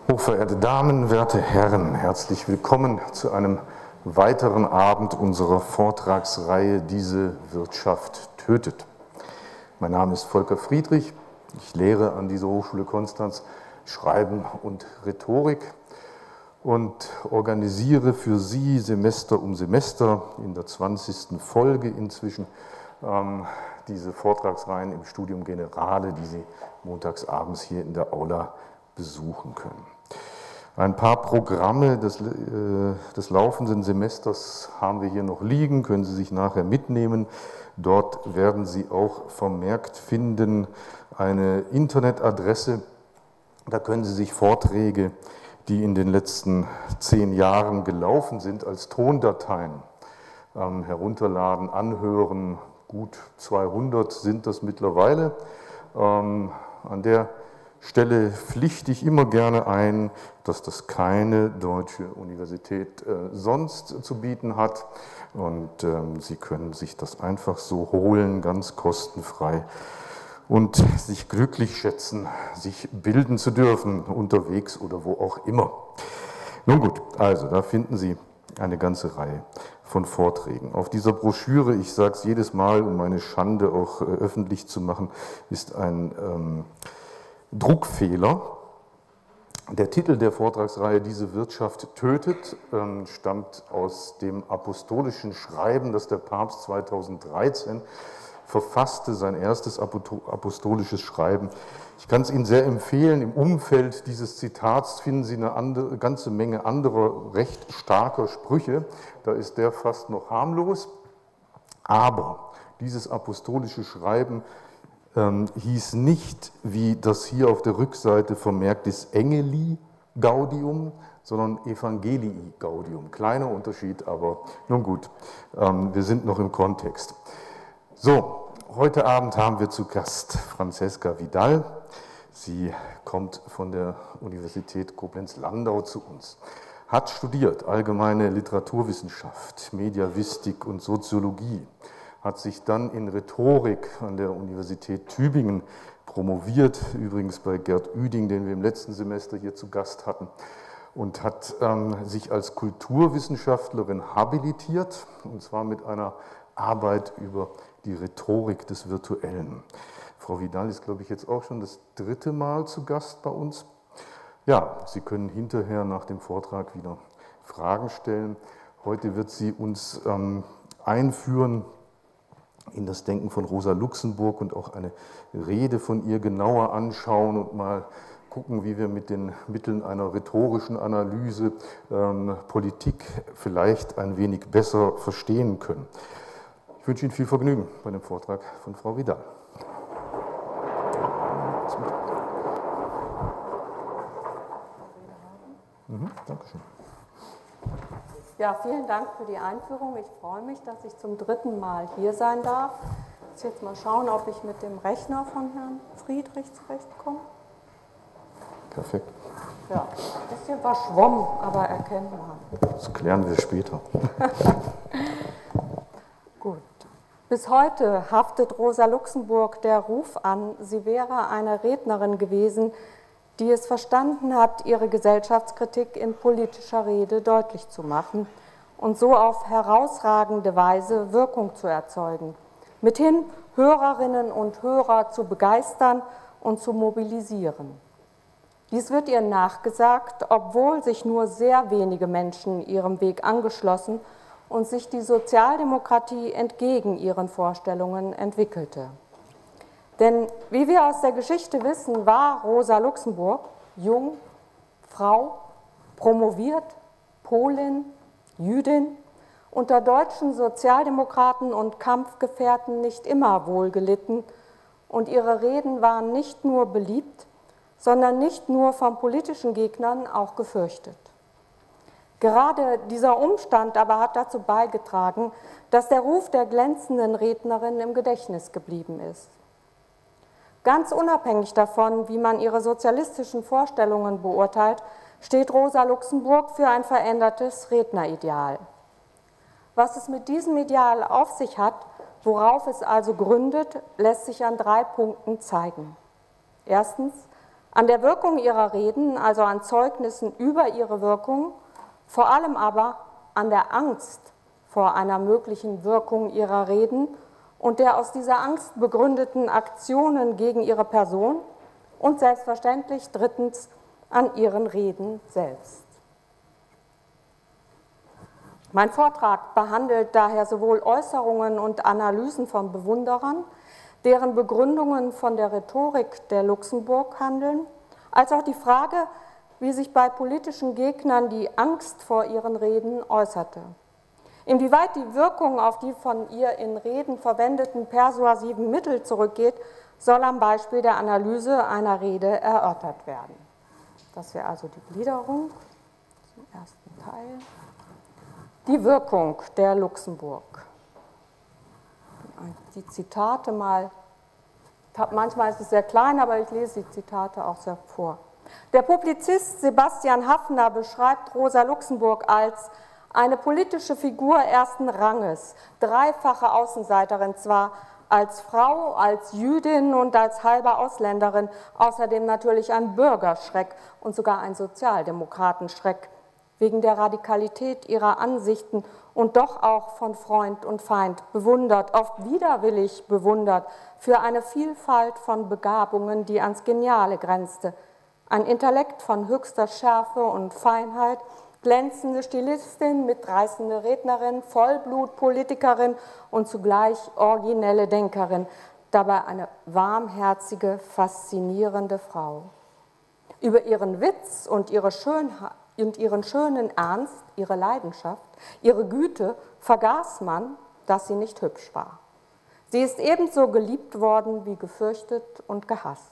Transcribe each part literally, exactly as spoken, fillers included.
Hochverehrte Damen, werte Herren, herzlich willkommen zu einem weiteren Abend unserer Vortragsreihe Diese Wirtschaft tötet. Mein Name ist Volker Friedrich, ich lehre an dieser Hochschule Konstanz Schreiben und Rhetorik und organisiere für Sie Semester um Semester in der zwanzigsten Folge inzwischen ähm, diese Vortragsreihen im Studium Generale, die Sie montagsabends hier in der Aula besuchen können. Ein paar Programme des, äh, des laufenden Semesters haben wir hier noch liegen, können Sie sich nachher mitnehmen. Dort werden Sie auch vermerkt finden eine Internetadresse. Da können Sie sich Vorträge, die in den letzten zehn Jahren gelaufen sind, als Tondateien ähm, herunterladen, anhören. Gut zweihundert sind das mittlerweile. Ähm, an der Stelle pflichte ich immer gerne ein, dass das keine deutsche Universität äh, sonst zu bieten hat und ähm, Sie können sich das einfach so holen, ganz kostenfrei und sich glücklich schätzen, sich bilden zu dürfen, unterwegs oder wo auch immer. Nun gut, also da finden Sie eine ganze Reihe von Vorträgen. Auf dieser Broschüre, ich sage es jedes Mal, um meine Schande auch äh, öffentlich zu machen, ist ein ähm, Druckfehler. Der Titel der Vortragsreihe Diese Wirtschaft tötet stammt aus dem apostolischen Schreiben, das der Papst zweitausenddreizehn verfasste, sein erstes apostolisches Schreiben. Ich kann es Ihnen sehr empfehlen, im Umfeld dieses Zitats finden Sie eine andere, ganze Menge anderer recht starker Sprüche, da ist der fast noch harmlos, aber dieses apostolische Schreiben Ähm, hieß nicht, wie das hier auf der Rückseite vermerkt ist, Engeli Gaudium, sondern Evangelii Gaudium. Kleiner Unterschied, aber nun gut, ähm, wir sind noch im Kontext. So, heute Abend haben wir zu Gast Francesca Vidal. Sie kommt von der Universität Koblenz-Landau zu uns. Hat studiert allgemeine Literaturwissenschaft, Mediavistik und Soziologie. Hat sich dann in Rhetorik an der Universität Tübingen promoviert, übrigens bei Gerd Ueding, den wir im letzten Semester hier zu Gast hatten, und hat ähm, sich als Kulturwissenschaftlerin habilitiert, und zwar mit einer Arbeit über die Rhetorik des Virtuellen. Frau Vidal ist, glaube ich, jetzt auch schon das dritte Mal zu Gast bei uns. Ja, Sie können hinterher nach dem Vortrag wieder Fragen stellen. Heute wird sie uns ähm, einführen in das Denken von Rosa Luxemburg und auch eine Rede von ihr genauer anschauen und mal gucken, wie wir mit den Mitteln einer rhetorischen Analyse ähm, Politik vielleicht ein wenig besser verstehen können. Ich wünsche Ihnen viel Vergnügen bei dem Vortrag von Frau Vidal. Mhm, Dankeschön. Ja, vielen Dank für die Einführung. Ich freue mich, dass ich zum dritten Mal hier sein darf. Ich muss jetzt mal schauen, ob ich mit dem Rechner von Herrn Friedrich zurechtkomme. Perfekt. Ja, ein bisschen verschwommen, aber erkennbar. Das klären wir später. Gut. Bis heute haftet Rosa Luxemburg der Ruf an, sie wäre eine Rednerin gewesen, die es verstanden hat, ihre Gesellschaftskritik in politischer Rede deutlich zu machen und so auf herausragende Weise Wirkung zu erzeugen, mithin Hörerinnen und Hörer zu begeistern und zu mobilisieren. Dies wird ihr nachgesagt, obwohl sich nur sehr wenige Menschen ihrem Weg angeschlossen und sich die Sozialdemokratie entgegen ihren Vorstellungen entwickelte. Denn wie wir aus der Geschichte wissen, war Rosa Luxemburg jung, Frau, promoviert, Polin, Jüdin, unter deutschen Sozialdemokraten und Kampfgefährten nicht immer wohlgelitten und ihre Reden waren nicht nur beliebt, sondern nicht nur von politischen Gegnern auch gefürchtet. Gerade dieser Umstand aber hat dazu beigetragen, dass der Ruf der glänzenden Rednerin im Gedächtnis geblieben ist. Ganz unabhängig davon, wie man ihre sozialistischen Vorstellungen beurteilt, steht Rosa Luxemburg für ein verändertes Rednerideal. Was es mit diesem Ideal auf sich hat, worauf es also gründet, lässt sich an drei Punkten zeigen. Erstens An der Wirkung ihrer Reden, also an Zeugnissen über ihre Wirkung, vor allem aber an der Angst vor einer möglichen Wirkung ihrer Reden und der aus dieser Angst begründeten Aktionen gegen ihre Person und selbstverständlich drittens an ihren Reden selbst. Mein Vortrag behandelt daher sowohl Äußerungen und Analysen von Bewunderern, deren Begründungen von der Rhetorik der Luxemburg handeln, als auch die Frage, wie sich bei politischen Gegnern die Angst vor ihren Reden äußerte. Inwieweit die Wirkung auf die von ihr in Reden verwendeten persuasiven Mittel zurückgeht, soll am Beispiel der Analyse einer Rede erörtert werden. Das wäre also die Gliederung zum ersten Teil. Die Wirkung der Luxemburg. Die Zitate mal, manchmal ist es sehr klein, aber ich lese die Zitate auch sehr vor. Der Publizist Sebastian Haffner beschreibt Rosa Luxemburg als eine politische Figur ersten Ranges, dreifache Außenseiterin zwar, als Frau, als Jüdin und als halbe Ausländerin, außerdem natürlich ein Bürgerschreck und sogar ein Sozialdemokratenschreck, wegen der Radikalität ihrer Ansichten und doch auch von Freund und Feind bewundert, oft widerwillig bewundert, für eine Vielfalt von Begabungen, die ans Geniale grenzte, ein Intellekt von höchster Schärfe und Feinheit, glänzende Stilistin, mitreißende Rednerin, Vollblutpolitikerin und zugleich originelle Denkerin, dabei eine warmherzige, faszinierende Frau. Über ihren Witz und ihre Schönheit und ihren schönen Ernst, ihre Leidenschaft, ihre Güte vergaß man, dass sie nicht hübsch war. Sie ist ebenso geliebt worden wie gefürchtet und gehasst.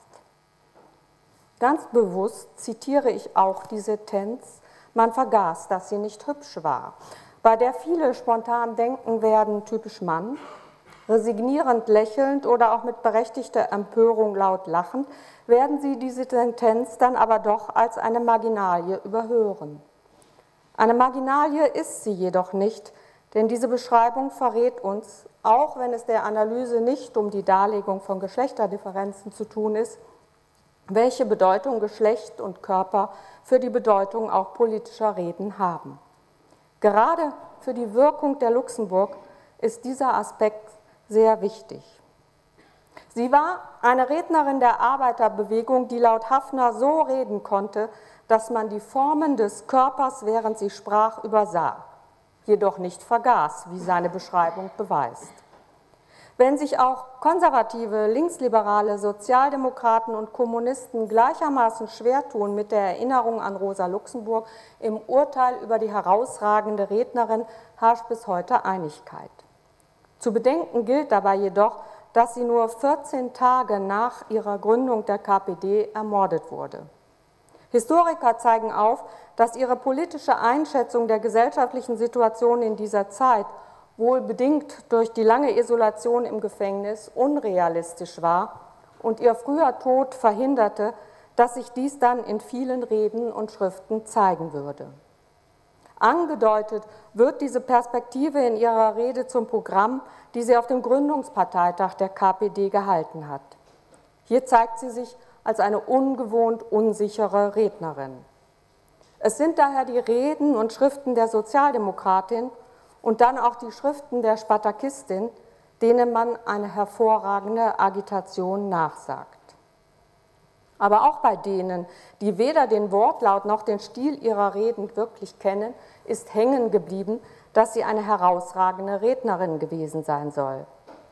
Ganz bewusst zitiere ich auch die Sentenz, man vergaß, dass sie nicht hübsch war, bei der viele spontan denken werden, typisch Mann, resignierend lächelnd oder auch mit berechtigter Empörung laut lachend, werden sie diese Sentenz dann aber doch als eine Marginalie überhören. Eine Marginalie ist sie jedoch nicht, denn diese Beschreibung verrät uns, auch wenn es der Analyse nicht um die Darlegung von Geschlechterdifferenzen zu tun ist, welche Bedeutung Geschlecht und Körper für die Bedeutung auch politischer Reden haben. Gerade für die Wirkung der Luxemburg ist dieser Aspekt sehr wichtig. Sie war eine Rednerin der Arbeiterbewegung, die laut Haffner so reden konnte, dass man die Formen des Körpers, während sie sprach, übersah, jedoch nicht vergaß, wie seine Beschreibung beweist. Wenn sich auch konservative, linksliberale Sozialdemokraten und Kommunisten gleichermaßen schwer tun mit der Erinnerung an Rosa Luxemburg, im Urteil über die herausragende Rednerin herrscht bis heute Einigkeit. Zu bedenken gilt dabei jedoch, dass sie nur vierzehn Tage nach ihrer Gründung der K P D ermordet wurde. Historiker zeigen auf, dass ihre politische Einschätzung der gesellschaftlichen Situation in dieser Zeit wohl bedingt durch die lange Isolation im Gefängnis unrealistisch war und ihr früher Tod verhinderte, dass sich dies dann in vielen Reden und Schriften zeigen würde. Angedeutet wird diese Perspektive in ihrer Rede zum Programm, die sie auf dem Gründungsparteitag der K P D gehalten hat. Hier zeigt sie sich als eine ungewohnt unsichere Rednerin. Es sind daher die Reden und Schriften der Sozialdemokratin und dann auch die Schriften der Spartakistin, denen man eine hervorragende Agitation nachsagt. Aber auch bei denen, die weder den Wortlaut noch den Stil ihrer Reden wirklich kennen, ist hängen geblieben, dass sie eine herausragende Rednerin gewesen sein soll.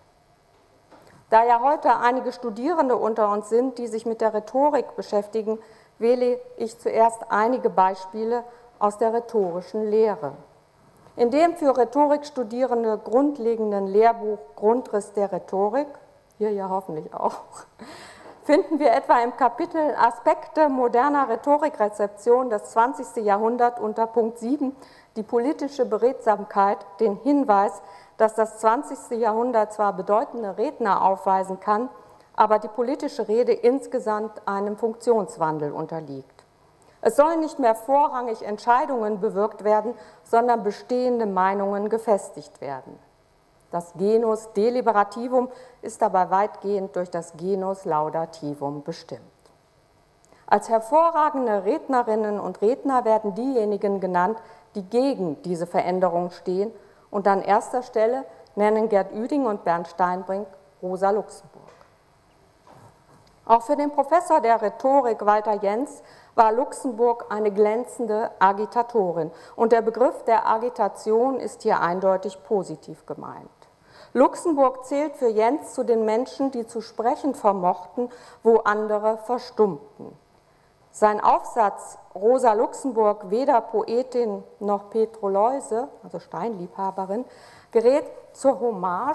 Da ja heute einige Studierende unter uns sind, die sich mit der Rhetorik beschäftigen, wähle ich zuerst einige Beispiele aus der rhetorischen Lehre. In dem für Rhetorikstudierende grundlegenden Lehrbuch Grundriss der Rhetorik, hier ja hoffentlich auch, finden wir etwa im Kapitel Aspekte moderner Rhetorikrezeption des zwanzigsten Jahrhunderts unter Punkt sieben die politische Beredsamkeit den Hinweis, dass das zwanzigste Jahrhundert zwar bedeutende Redner aufweisen kann, aber die politische Rede insgesamt einem Funktionswandel unterliegt. Es sollen nicht mehr vorrangig Entscheidungen bewirkt werden, sondern bestehende Meinungen gefestigt werden. Das Genus Deliberativum ist dabei weitgehend durch das Genus Laudativum bestimmt. Als hervorragende Rednerinnen und Redner werden diejenigen genannt, die gegen diese Veränderung stehen, und an erster Stelle nennen Gerd Ueding und Bernd Steinbrink Rosa Luxemburg. Auch für den Professor der Rhetorik Walter Jens war Luxemburg eine glänzende Agitatorin, und der Begriff der Agitation ist hier eindeutig positiv gemeint. Luxemburg zählt für Jens zu den Menschen, die zu sprechen vermochten, wo andere verstummten. Sein Aufsatz Rosa Luxemburg, weder Poetin noch Petroleuse, also Steinliebhaberin, gerät zur Hommage,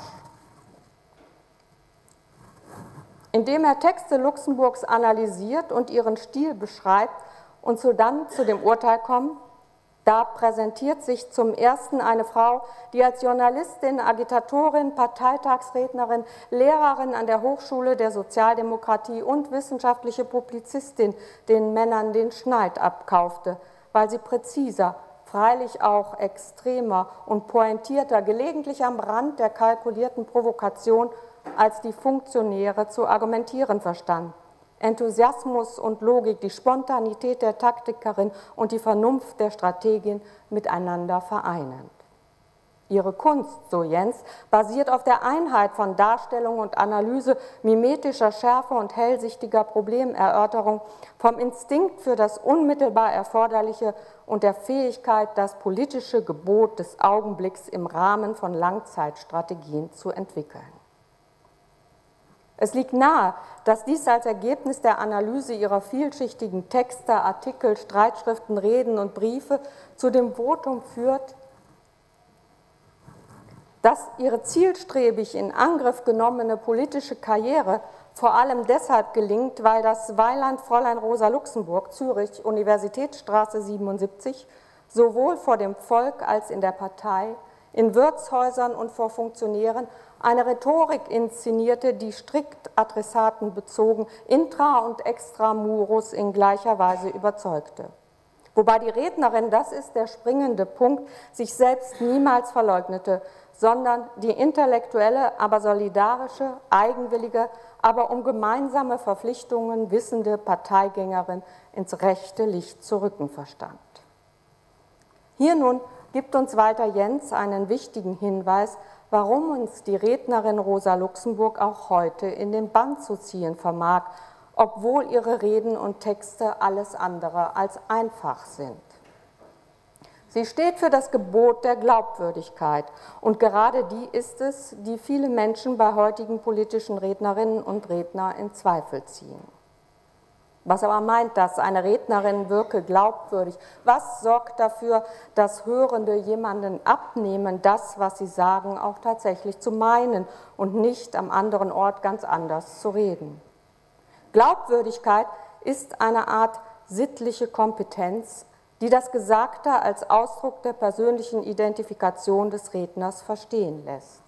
indem er Texte Luxemburgs analysiert und ihren Stil beschreibt und so dann zu dem Urteil kommt: Da präsentiert sich zum ersten eine Frau, die als Journalistin, Agitatorin, Parteitagsrednerin, Lehrerin an der Hochschule der Sozialdemokratie und wissenschaftliche Publizistin den Männern den Schneid abkaufte, weil sie präziser, freilich auch extremer und pointierter, gelegentlich am Rand der kalkulierten Provokation als die Funktionäre zu argumentieren verstand. Enthusiasmus und Logik, die Spontanität der Taktikerin und die Vernunft der Strategin miteinander vereinend. Ihre Kunst, so Jens, basiert auf der Einheit von Darstellung und Analyse, mimetischer Schärfe und hellsichtiger Problemerörterung, vom Instinkt für das unmittelbar Erforderliche und der Fähigkeit, das politische Gebot des Augenblicks im Rahmen von Langzeitstrategien zu entwickeln. Es liegt nahe, dass dies als Ergebnis der Analyse ihrer vielschichtigen Texte, Artikel, Streitschriften, Reden und Briefe zu dem Votum führt, dass ihre zielstrebig in Angriff genommene politische Karriere vor allem deshalb gelingt, weil das Weiland Fräulein Rosa Luxemburg, Zürich, Universitätsstraße siebenundsiebzig, sowohl vor dem Volk als in der Partei, in Wirtshäusern und vor Funktionären eine Rhetorik inszenierte, die strikt adressatenbezogen, intra- und extramurus in gleicher Weise überzeugte. Wobei die Rednerin, das ist der springende Punkt, sich selbst niemals verleugnete, sondern die intellektuelle, aber solidarische, eigenwillige, aber um gemeinsame Verpflichtungen wissende Parteigängerin ins rechte Licht zu rücken verstand. Hier nun gibt uns Walter Jens einen wichtigen Hinweis, warum uns die Rednerin Rosa Luxemburg auch heute in den Bann zu ziehen vermag, obwohl ihre Reden und Texte alles andere als einfach sind. Sie steht für das Gebot der Glaubwürdigkeit, und gerade die ist es, die viele Menschen bei heutigen politischen Rednerinnen und Rednern in Zweifel ziehen. Was aber meint das? Eine Rednerin wirke glaubwürdig. Was sorgt dafür, dass Hörende jemanden abnehmen, das, was sie sagen, auch tatsächlich zu meinen und nicht am anderen Ort ganz anders zu reden? Glaubwürdigkeit ist eine Art sittliche Kompetenz, die das Gesagte als Ausdruck der persönlichen Identifikation des Redners verstehen lässt.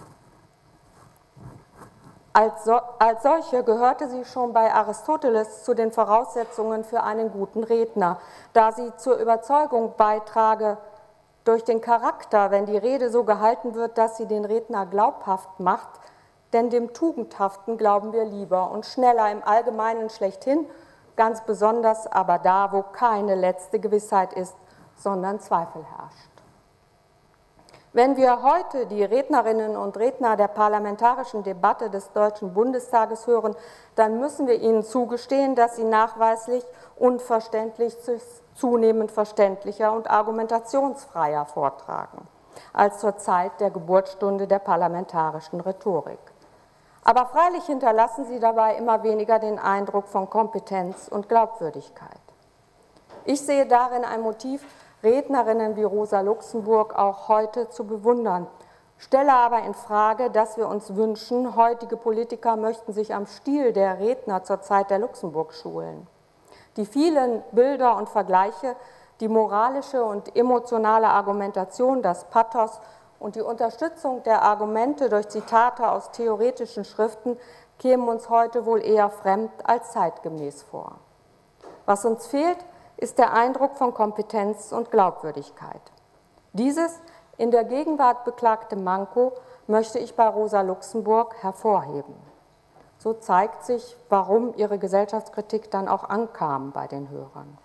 Als, so, als solche gehörte sie schon bei Aristoteles zu den Voraussetzungen für einen guten Redner, da sie zur Überzeugung beitrage, durch den Charakter, wenn die Rede so gehalten wird, dass sie den Redner glaubhaft macht, denn dem Tugendhaften glauben wir lieber und schneller im Allgemeinen schlechthin, ganz besonders aber da, wo keine letzte Gewissheit ist, sondern Zweifel herrscht. Wenn wir heute die Rednerinnen und Redner der parlamentarischen Debatte des Deutschen Bundestages hören, dann müssen wir ihnen zugestehen, dass sie nachweislich unverständlich, zunehmend verständlicher und argumentationsfreier vortragen, als zur Zeit der Geburtsstunde der parlamentarischen Rhetorik. Aber freilich hinterlassen sie dabei immer weniger den Eindruck von Kompetenz und Glaubwürdigkeit. Ich sehe darin ein Motiv, Rednerinnen wie Rosa Luxemburg auch heute zu bewundern, stelle aber in Frage, dass wir uns wünschen, heutige Politiker möchten sich am Stil der Redner zur Zeit der Luxemburg schulen. Die vielen Bilder und Vergleiche, die moralische und emotionale Argumentation, das Pathos und die Unterstützung der Argumente durch Zitate aus theoretischen Schriften kämen uns heute wohl eher fremd als zeitgemäß vor. Was uns fehlt, ist der Eindruck von Kompetenz und Glaubwürdigkeit. Dieses in der Gegenwart beklagte Manko möchte ich bei Rosa Luxemburg hervorheben. So zeigt sich, warum ihre Gesellschaftskritik dann auch ankam bei den Hörern.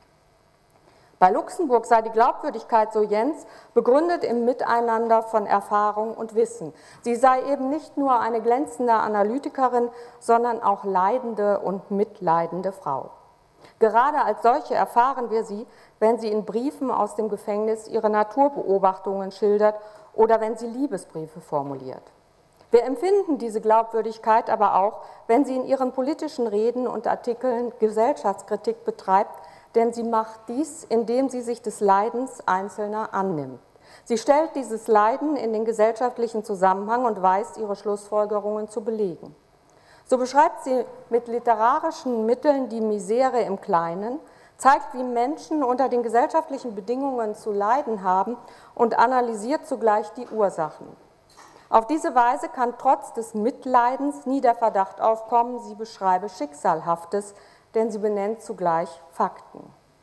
Bei Luxemburg sei die Glaubwürdigkeit, so Jens, begründet im Miteinander von Erfahrung und Wissen. Sie sei eben nicht nur eine glänzende Analytikerin, sondern auch leidende und mitleidende Frau. Gerade als solche erfahren wir sie, wenn sie in Briefen aus dem Gefängnis ihre Naturbeobachtungen schildert oder wenn sie Liebesbriefe formuliert. Wir empfinden diese Glaubwürdigkeit aber auch, wenn sie in ihren politischen Reden und Artikeln Gesellschaftskritik betreibt, denn sie macht dies, indem sie sich des Leidens Einzelner annimmt. Sie stellt dieses Leiden in den gesellschaftlichen Zusammenhang und weiß ihre Schlussfolgerungen zu belegen. So beschreibt sie mit literarischen Mitteln die Misere im Kleinen, zeigt, wie Menschen unter den gesellschaftlichen Bedingungen zu leiden haben und analysiert zugleich die Ursachen. Auf diese Weise kann trotz des Mitleidens nie der Verdacht aufkommen, sie beschreibe Schicksalhaftes, denn sie benennt zugleich Fakten.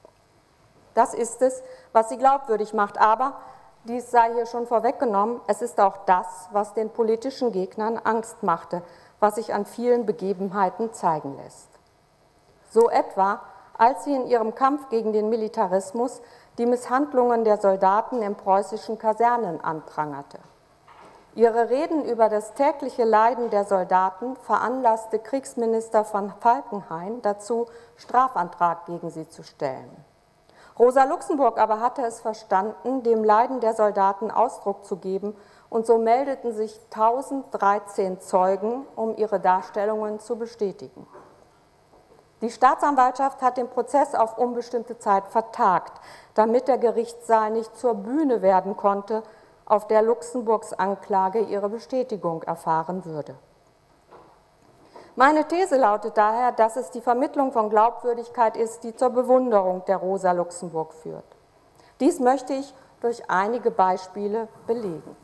Das ist es, was sie glaubwürdig macht, aber, dies sei hier schon vorweggenommen, es ist auch das, was den politischen Gegnern Angst machte, was sich an vielen Begebenheiten zeigen lässt. So etwa, als sie in ihrem Kampf gegen den Militarismus die Misshandlungen der Soldaten in preußischen Kasernen anprangerte. Ihre Reden über das tägliche Leiden der Soldaten veranlasste Kriegsminister von Falkenhayn dazu, Strafantrag gegen sie zu stellen. Rosa Luxemburg aber hatte es verstanden, dem Leiden der Soldaten Ausdruck zu geben, und so meldeten sich tausenddreizehn Zeugen, um ihre Darstellungen zu bestätigen. Die Staatsanwaltschaft hat den Prozess auf unbestimmte Zeit vertagt, damit der Gerichtssaal nicht zur Bühne werden konnte, auf der Luxemburgs Anklage ihre Bestätigung erfahren würde. Meine These lautet daher, dass es die Vermittlung von Glaubwürdigkeit ist, die zur Bewunderung der Rosa Luxemburg führt. Dies möchte ich durch einige Beispiele belegen.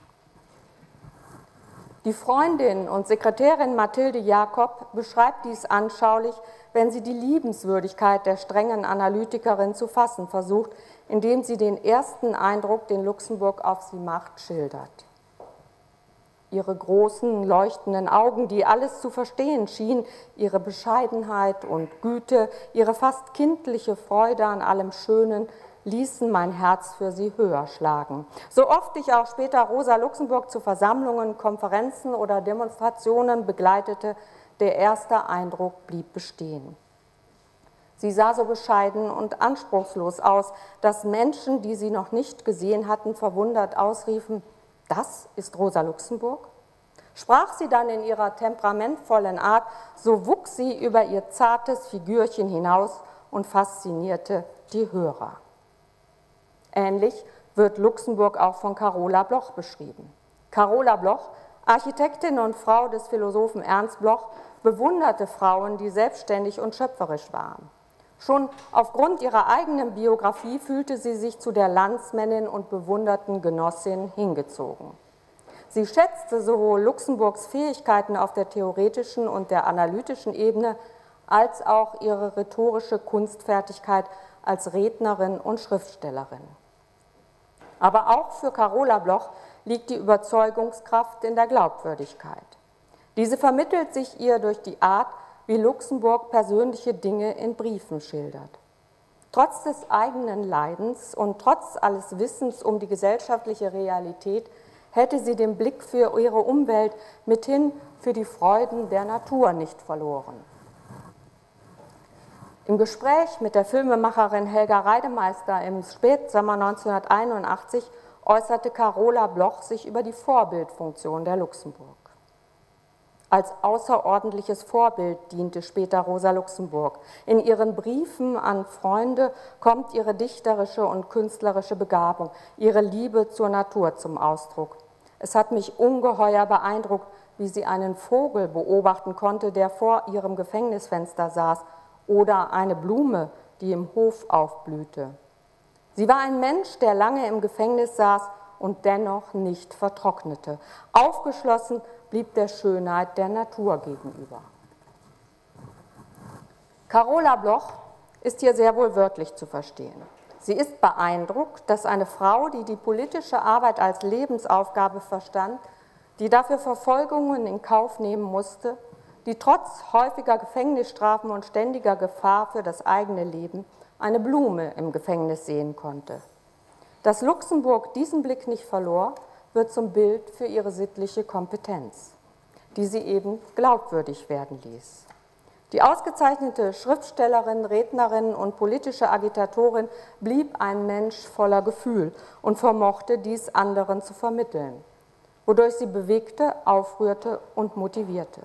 Die Freundin und Sekretärin Mathilde Jakob beschreibt dies anschaulich, wenn sie die Liebenswürdigkeit der strengen Analytikerin zu fassen versucht, indem sie den ersten Eindruck, den Luxemburg auf sie macht, schildert. Ihre großen, leuchtenden Augen, die alles zu verstehen schienen, ihre Bescheidenheit und Güte, ihre fast kindliche Freude an allem Schönen, ließen mein Herz für sie höher schlagen. So oft ich auch später Rosa Luxemburg zu Versammlungen, Konferenzen oder Demonstrationen begleitete, der erste Eindruck blieb bestehen. Sie sah so bescheiden und anspruchslos aus, dass Menschen, die sie noch nicht gesehen hatten, verwundert ausriefen: Das ist Rosa Luxemburg? Sprach sie dann in ihrer temperamentvollen Art, so wuchs sie über ihr zartes Figürchen hinaus und faszinierte die Hörer. Ähnlich wird Luxemburg auch von Carola Bloch beschrieben. Carola Bloch, Architektin und Frau des Philosophen Ernst Bloch, bewunderte Frauen, die selbstständig und schöpferisch waren. Schon aufgrund ihrer eigenen Biografie fühlte sie sich zu der Landsmännin und bewunderten Genossin hingezogen. Sie schätzte sowohl Luxemburgs Fähigkeiten auf der theoretischen und der analytischen Ebene als auch ihre rhetorische Kunstfertigkeit als Rednerin und Schriftstellerin. Aber auch für Carola Bloch liegt die Überzeugungskraft in der Glaubwürdigkeit. Diese vermittelt sich ihr durch die Art, wie Luxemburg persönliche Dinge in Briefen schildert. Trotz des eigenen Leidens und trotz alles Wissens um die gesellschaftliche Realität hätte sie den Blick für ihre Umwelt, mithin für die Freuden der Natur nicht verloren. Im Gespräch mit der Filmemacherin Helga Reidemeister im Spätsommer neunzehnhunderteinundachtzig äußerte Carola Bloch sich über die Vorbildfunktion der Luxemburg. Als außerordentliches Vorbild diente später Rosa Luxemburg. In ihren Briefen an Freunde kommt ihre dichterische und künstlerische Begabung, ihre Liebe zur Natur zum Ausdruck. Es hat mich ungeheuer beeindruckt, wie sie einen Vogel beobachten konnte, der vor ihrem Gefängnisfenster saß, oder eine Blume, die im Hof aufblühte. Sie war ein Mensch, der lange im Gefängnis saß und dennoch nicht vertrocknete. Aufgeschlossen blieb der Schönheit der Natur gegenüber. Carola Bloch ist hier sehr wohl wörtlich zu verstehen. Sie ist beeindruckt, dass eine Frau, die die politische Arbeit als Lebensaufgabe verstand, die dafür Verfolgungen in Kauf nehmen musste, die trotz häufiger Gefängnisstrafen und ständiger Gefahr für das eigene Leben eine Blume im Gefängnis sehen konnte. Dass Luxemburg diesen Blick nicht verlor, wird zum Bild für ihre sittliche Kompetenz, die sie eben glaubwürdig werden ließ. Die ausgezeichnete Schriftstellerin, Rednerin und politische Agitatorin blieb ein Mensch voller Gefühl und vermochte, dies anderen zu vermitteln, wodurch sie bewegte, aufrührte und motivierte.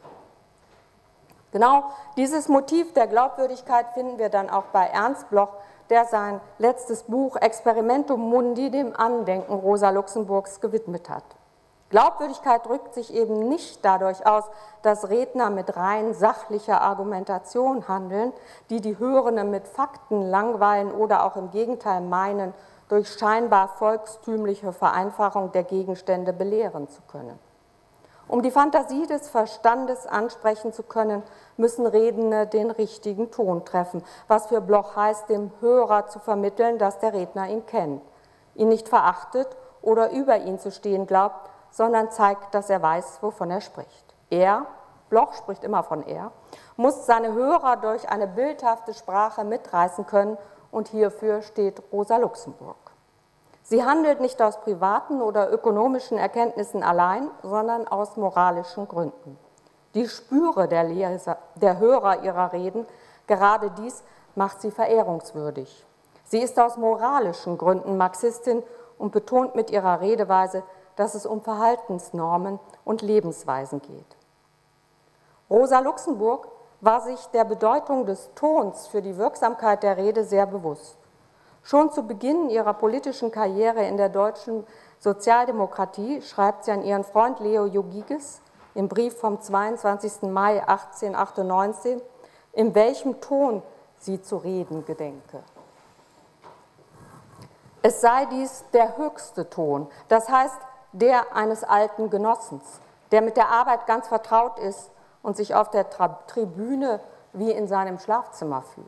Genau dieses Motiv der Glaubwürdigkeit finden wir dann auch bei Ernst Bloch, der sein letztes Buch Experimentum Mundi dem Andenken Rosa Luxemburgs gewidmet hat. Glaubwürdigkeit drückt sich eben nicht dadurch aus, dass Redner mit rein sachlicher Argumentation handeln, die die Hörenden mit Fakten langweilen oder auch im Gegenteil meinen, durch scheinbar volkstümliche Vereinfachung der Gegenstände belehren zu können. Um die Fantasie des Verstandes ansprechen zu können, müssen Redende den richtigen Ton treffen, was für Bloch heißt, dem Hörer zu vermitteln, dass der Redner ihn kennt, ihn nicht verachtet oder über ihn zu stehen glaubt, sondern zeigt, dass er weiß, wovon er spricht. Er, Bloch spricht immer von er, muss seine Hörer durch eine bildhafte Sprache mitreißen können und hierfür steht Rosa Luxemburg. Sie handelt nicht aus privaten oder ökonomischen Erkenntnissen allein, sondern aus moralischen Gründen. Die Spüre der Leser, der Hörer ihrer Reden, gerade dies macht sie verehrungswürdig. Sie ist aus moralischen Gründen Marxistin und betont mit ihrer Redeweise, dass es um Verhaltensnormen und Lebensweisen geht. Rosa Luxemburg war sich der Bedeutung des Tons für die Wirksamkeit der Rede sehr bewusst. Schon zu Beginn ihrer politischen Karriere in der deutschen Sozialdemokratie schreibt sie an ihren Freund Leo Jogiges im Brief vom zweiundzwanzigsten Mai achtzehnhundertachtundneunzig, in welchem Ton sie zu reden gedenke. Es sei dies der höchste Ton, das heißt der eines alten Genossens, der mit der Arbeit ganz vertraut ist und sich auf der Tribüne wie in seinem Schlafzimmer fühlt.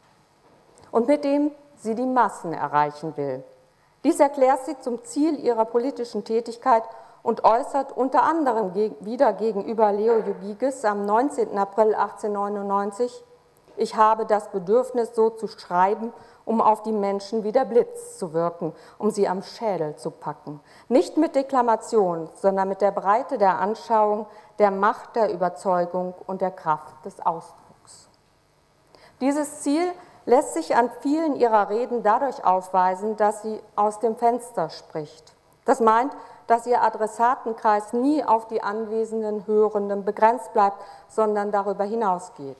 Und mit dem sie die Massen erreichen will. Dies erklärt sie zum Ziel ihrer politischen Tätigkeit und äußert unter anderem wieder gegenüber Leo Jogiges am neunzehnten April achtzehnhundertneunundneunzig: Ich habe das Bedürfnis, so zu schreiben, um auf die Menschen wie der Blitz zu wirken, um sie am Schädel zu packen. Nicht mit Deklamation, sondern mit der Breite der Anschauung, der Macht der Überzeugung und der Kraft des Ausdrucks. Dieses Ziel lässt sich an vielen ihrer Reden dadurch aufweisen, dass sie aus dem Fenster spricht. Das meint, dass ihr Adressatenkreis nie auf die anwesenden Hörenden begrenzt bleibt, sondern darüber hinausgeht.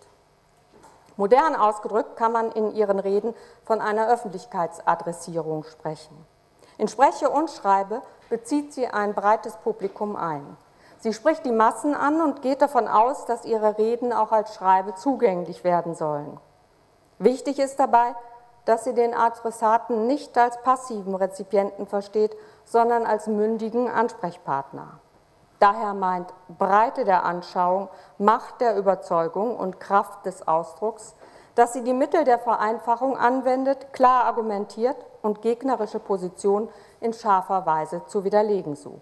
Modern ausgedrückt kann man in ihren Reden von einer Öffentlichkeitsadressierung sprechen. In Spreche und Schreibe bezieht sie ein breites Publikum ein. Sie spricht die Massen an und geht davon aus, dass ihre Reden auch als Schreibe zugänglich werden sollen. Wichtig ist dabei, dass sie den Adressaten nicht als passiven Rezipienten versteht, sondern als mündigen Ansprechpartner. Daher meint Breite der Anschauung, Macht der Überzeugung und Kraft des Ausdrucks, dass sie die Mittel der Vereinfachung anwendet, klar argumentiert und gegnerische Positionen in scharfer Weise zu widerlegen sucht.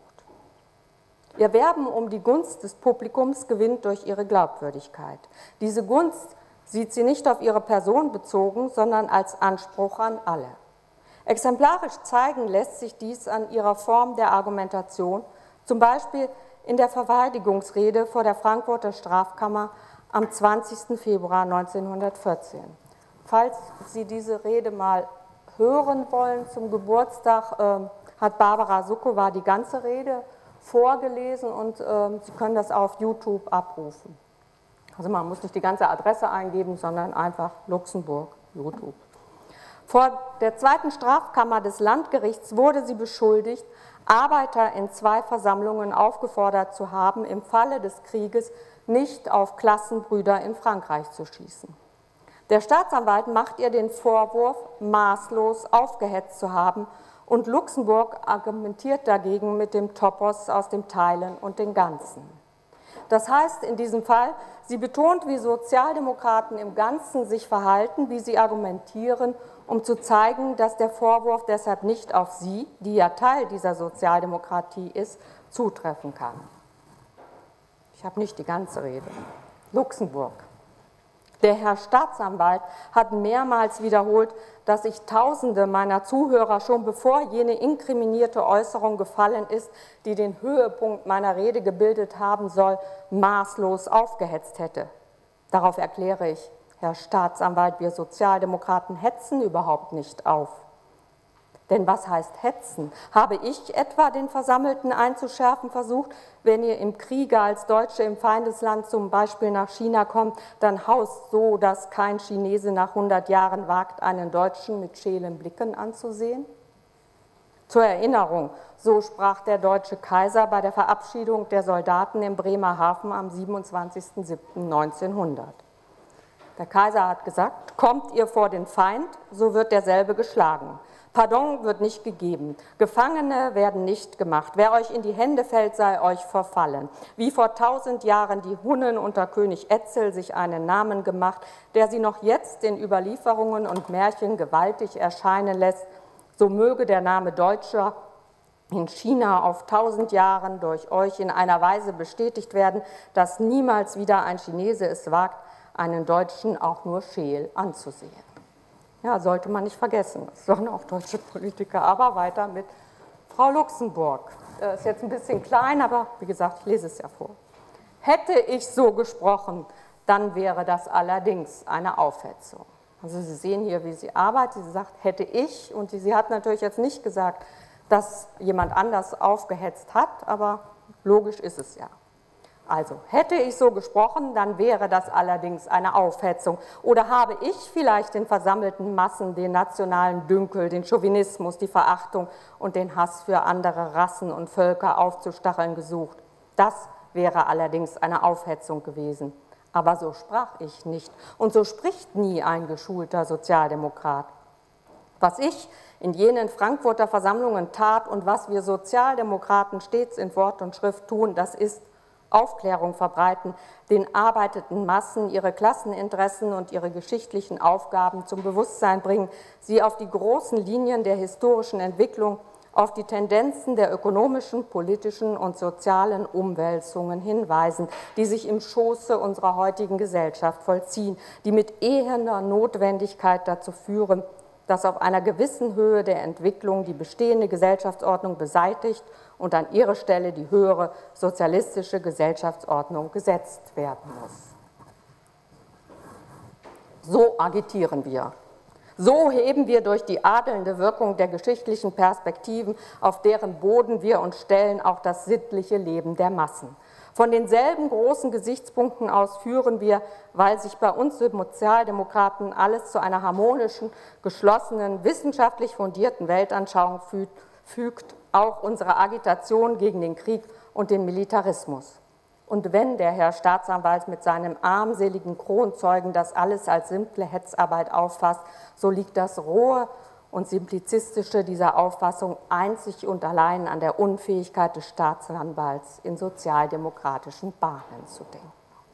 Ihr Werben um die Gunst des Publikums gewinnt durch ihre Glaubwürdigkeit. Diese Gunst sieht sie nicht auf ihre Person bezogen, sondern als Anspruch an alle. Exemplarisch zeigen lässt sich dies an ihrer Form der Argumentation, zum Beispiel in der Verteidigungsrede vor der Frankfurter Strafkammer am zwanzigsten Februar neunzehnhundertvierzehn. Falls Sie diese Rede mal hören wollen zum Geburtstag, äh, hat Barbara Suckowa die ganze Rede vorgelesen und äh, Sie können das auf YouTube abrufen. Also man muss nicht die ganze Adresse eingeben, sondern einfach Luxemburg, YouTube. Vor der zweiten Strafkammer des Landgerichts wurde sie beschuldigt, Arbeiter in zwei Versammlungen aufgefordert zu haben, im Falle des Krieges nicht auf Klassenbrüder in Frankreich zu schießen. Der Staatsanwalt macht ihr den Vorwurf, maßlos aufgehetzt zu haben, und Luxemburg argumentiert dagegen mit dem Topos aus dem Teilen und den Ganzen. Das heißt in diesem Fall, sie betont, wie Sozialdemokraten im Ganzen sich verhalten, wie sie argumentieren, um zu zeigen, dass der Vorwurf deshalb nicht auf sie, die ja Teil dieser Sozialdemokratie ist, zutreffen kann. Ich habe nicht die ganze Rede. Luxemburg. Der Herr Staatsanwalt hat mehrmals wiederholt, dass ich Tausende meiner Zuhörer schon bevor jene inkriminierte Äußerung gefallen ist, die den Höhepunkt meiner Rede gebildet haben soll, maßlos aufgehetzt hätte. Darauf erkläre ich, Herr Staatsanwalt, wir Sozialdemokraten hetzen überhaupt nicht auf. Denn was heißt hetzen? Habe ich etwa den Versammelten einzuschärfen versucht, wenn ihr im Kriege als Deutsche im Feindesland zum Beispiel nach China kommt, dann haust so, dass kein Chinese nach hundert Jahren wagt, einen Deutschen mit schälen Blicken anzusehen? Zur Erinnerung, so sprach der deutsche Kaiser bei der Verabschiedung der Soldaten im Bremerhaven am siebenundzwanzigsten siebten neunzehnhundert. Der Kaiser hat gesagt, kommt ihr vor den Feind, so wird derselbe geschlagen. Pardon wird nicht gegeben, Gefangene werden nicht gemacht, wer euch in die Hände fällt, sei euch verfallen. Wie vor tausend Jahren die Hunnen unter König Etzel sich einen Namen gemacht, der sie noch jetzt in Überlieferungen und Märchen gewaltig erscheinen lässt, so möge der Name Deutscher in China auf tausend Jahren durch euch in einer Weise bestätigt werden, dass niemals wieder ein Chinese es wagt, einen Deutschen auch nur scheel anzusehen. Ja, sollte man nicht vergessen, das waren auch deutsche Politiker, aber weiter mit Frau Luxemburg. Das ist jetzt ein bisschen klein, aber wie gesagt, ich lese es ja vor. Hätte ich so gesprochen, dann wäre das allerdings eine Aufhetzung. Also Sie sehen hier, wie sie arbeitet. Sie sagt, hätte ich, und sie hat natürlich jetzt nicht gesagt, dass jemand anders aufgehetzt hat, aber logisch ist es ja. Also, hätte ich so gesprochen, dann wäre das allerdings eine Aufhetzung. Oder habe ich vielleicht den versammelten Massen den nationalen Dünkel, den Chauvinismus, die Verachtung und den Hass für andere Rassen und Völker aufzustacheln gesucht? Das wäre allerdings eine Aufhetzung gewesen. Aber so sprach ich nicht. Und so spricht nie ein geschulter Sozialdemokrat. Was ich in jenen Frankfurter Versammlungen tat und was wir Sozialdemokraten stets in Wort und Schrift tun, das ist Aufklärung verbreiten, den arbeitenden Massen ihre Klasseninteressen und ihre geschichtlichen Aufgaben zum Bewusstsein bringen, sie auf die großen Linien der historischen Entwicklung, auf die Tendenzen der ökonomischen, politischen und sozialen Umwälzungen hinweisen, die sich im Schoße unserer heutigen Gesellschaft vollziehen, die mit ehender Notwendigkeit dazu führen, dass auf einer gewissen Höhe der Entwicklung die bestehende Gesellschaftsordnung beseitigt und an ihre Stelle die höhere sozialistische Gesellschaftsordnung gesetzt werden muss. So agitieren wir. So heben wir durch die adelnde Wirkung der geschichtlichen Perspektiven, auf deren Boden wir uns stellen, auch das sittliche Leben der Massen. Von denselben großen Gesichtspunkten aus führen wir, weil sich bei uns Sozialdemokraten alles zu einer harmonischen, geschlossenen, wissenschaftlich fundierten Weltanschauung fügt, auch unsere Agitation gegen den Krieg und den Militarismus. Und wenn der Herr Staatsanwalt mit seinem armseligen Kronzeugen das alles als simple Hetzarbeit auffasst, so liegt das rohe und simplizistische dieser Auffassung einzig und allein an der Unfähigkeit des Staatsanwalts, in sozialdemokratischen Bahnen zu denken.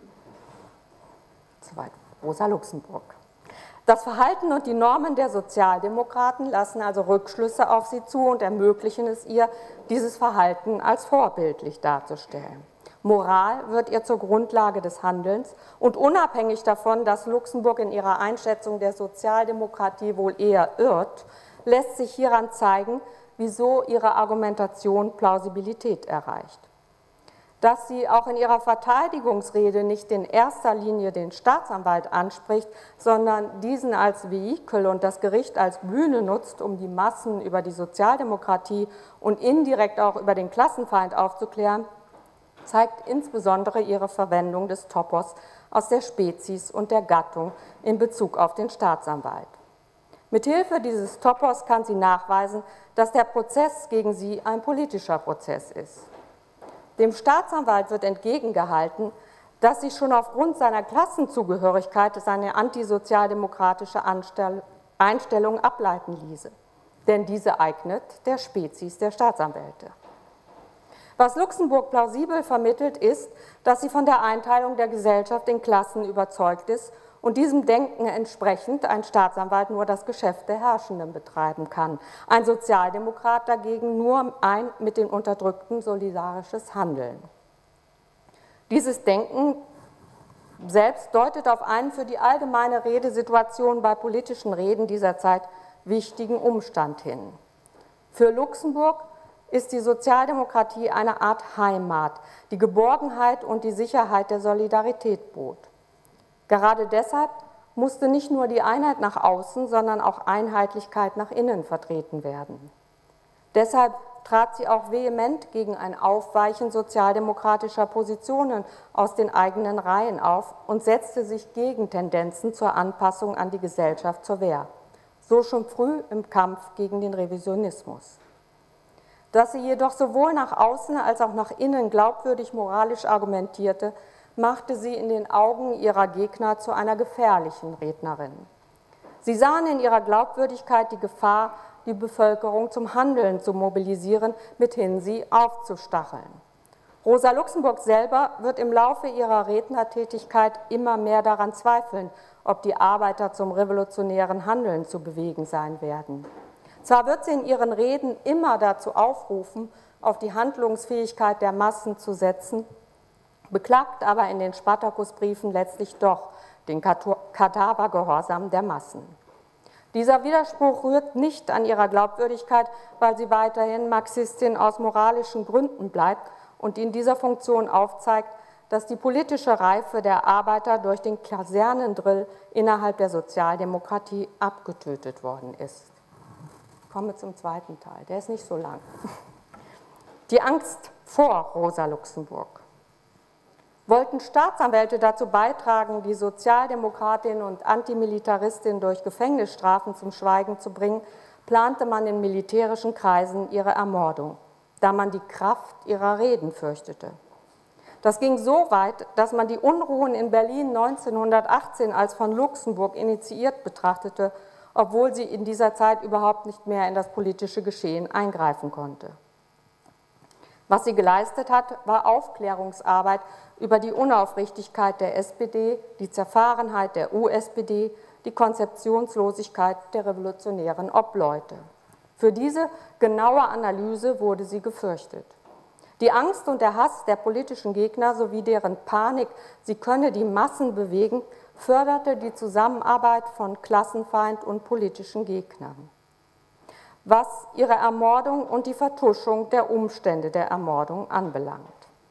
Soweit Rosa Luxemburg. Das Verhalten und die Normen der Sozialdemokraten lassen also Rückschlüsse auf sie zu und ermöglichen es ihr, dieses Verhalten als vorbildlich darzustellen. Moral wird ihr zur Grundlage des Handelns und unabhängig davon, dass Luxemburg in ihrer Einschätzung der Sozialdemokratie wohl eher irrt, lässt sich hieran zeigen, wieso ihre Argumentation Plausibilität erreicht. Dass sie auch in ihrer Verteidigungsrede nicht in erster Linie den Staatsanwalt anspricht, sondern diesen als Vehikel und das Gericht als Bühne nutzt, um die Massen über die Sozialdemokratie und indirekt auch über den Klassenfeind aufzuklären, zeigt insbesondere ihre Verwendung des Topos aus der Spezies und der Gattung in Bezug auf den Staatsanwalt. Mithilfe dieses Topos kann sie nachweisen, dass der Prozess gegen sie ein politischer Prozess ist. Dem Staatsanwalt wird entgegengehalten, dass sich schon aufgrund seiner Klassenzugehörigkeit seine antisozialdemokratische Einstellung ableiten ließe, denn diese eignet der Spezies der Staatsanwälte. Was Luxemburg plausibel vermittelt, ist, dass sie von der Einteilung der Gesellschaft in Klassen überzeugt ist und diesem Denken entsprechend ein Staatsanwalt nur das Geschäft der Herrschenden betreiben kann, ein Sozialdemokrat dagegen nur ein mit den Unterdrückten solidarisches Handeln. Dieses Denken selbst deutet auf einen für die allgemeine Redesituation bei politischen Reden dieser Zeit wichtigen Umstand hin. Für Luxemburg ist die Sozialdemokratie eine Art Heimat, die Geborgenheit und die Sicherheit der Solidarität bot. Gerade deshalb musste nicht nur die Einheit nach außen, sondern auch Einheitlichkeit nach innen vertreten werden. Deshalb trat sie auch vehement gegen ein Aufweichen sozialdemokratischer Positionen aus den eigenen Reihen auf und setzte sich gegen Tendenzen zur Anpassung an die Gesellschaft zur Wehr, so schon früh im Kampf gegen den Revisionismus. Dass sie jedoch sowohl nach außen als auch nach innen glaubwürdig moralisch argumentierte, machte sie in den Augen ihrer Gegner zu einer gefährlichen Rednerin. Sie sahen in ihrer Glaubwürdigkeit die Gefahr, die Bevölkerung zum Handeln zu mobilisieren, mithin sie aufzustacheln. Rosa Luxemburg selber wird im Laufe ihrer Rednertätigkeit immer mehr daran zweifeln, ob die Arbeiter zum revolutionären Handeln zu bewegen sein werden. Zwar wird sie in ihren Reden immer dazu aufrufen, auf die Handlungsfähigkeit der Massen zu setzen, beklagt aber in den Spartakusbriefen letztlich doch den Kadavergehorsam der Massen. Dieser Widerspruch rührt nicht an ihrer Glaubwürdigkeit, weil sie weiterhin Marxistin aus moralischen Gründen bleibt und in dieser Funktion aufzeigt, dass die politische Reife der Arbeiter durch den Kasernendrill innerhalb der Sozialdemokratie abgetötet worden ist. Ich komme zum zweiten Teil, der ist nicht so lang. Die Angst vor Rosa Luxemburg. Wollten Staatsanwälte dazu beitragen, die Sozialdemokratin und Antimilitaristin durch Gefängnisstrafen zum Schweigen zu bringen, plante man in militärischen Kreisen ihre Ermordung, da man die Kraft ihrer Reden fürchtete. Das ging so weit, dass man die Unruhen in Berlin neunzehnhundertachtzehn als von Luxemburg initiiert betrachtete, obwohl sie in dieser Zeit überhaupt nicht mehr in das politische Geschehen eingreifen konnte. Was sie geleistet hat, war Aufklärungsarbeit über die Unaufrichtigkeit der S P D, die Zerfahrenheit der U S P D, die Konzeptionslosigkeit der revolutionären Obleute. Für diese genaue Analyse wurde sie gefürchtet. Die Angst und der Hass der politischen Gegner sowie deren Panik, sie könne die Massen bewegen, förderte die Zusammenarbeit von Klassenfeind und politischen Gegnern, was ihre Ermordung und die Vertuschung der Umstände der Ermordung anbelangt.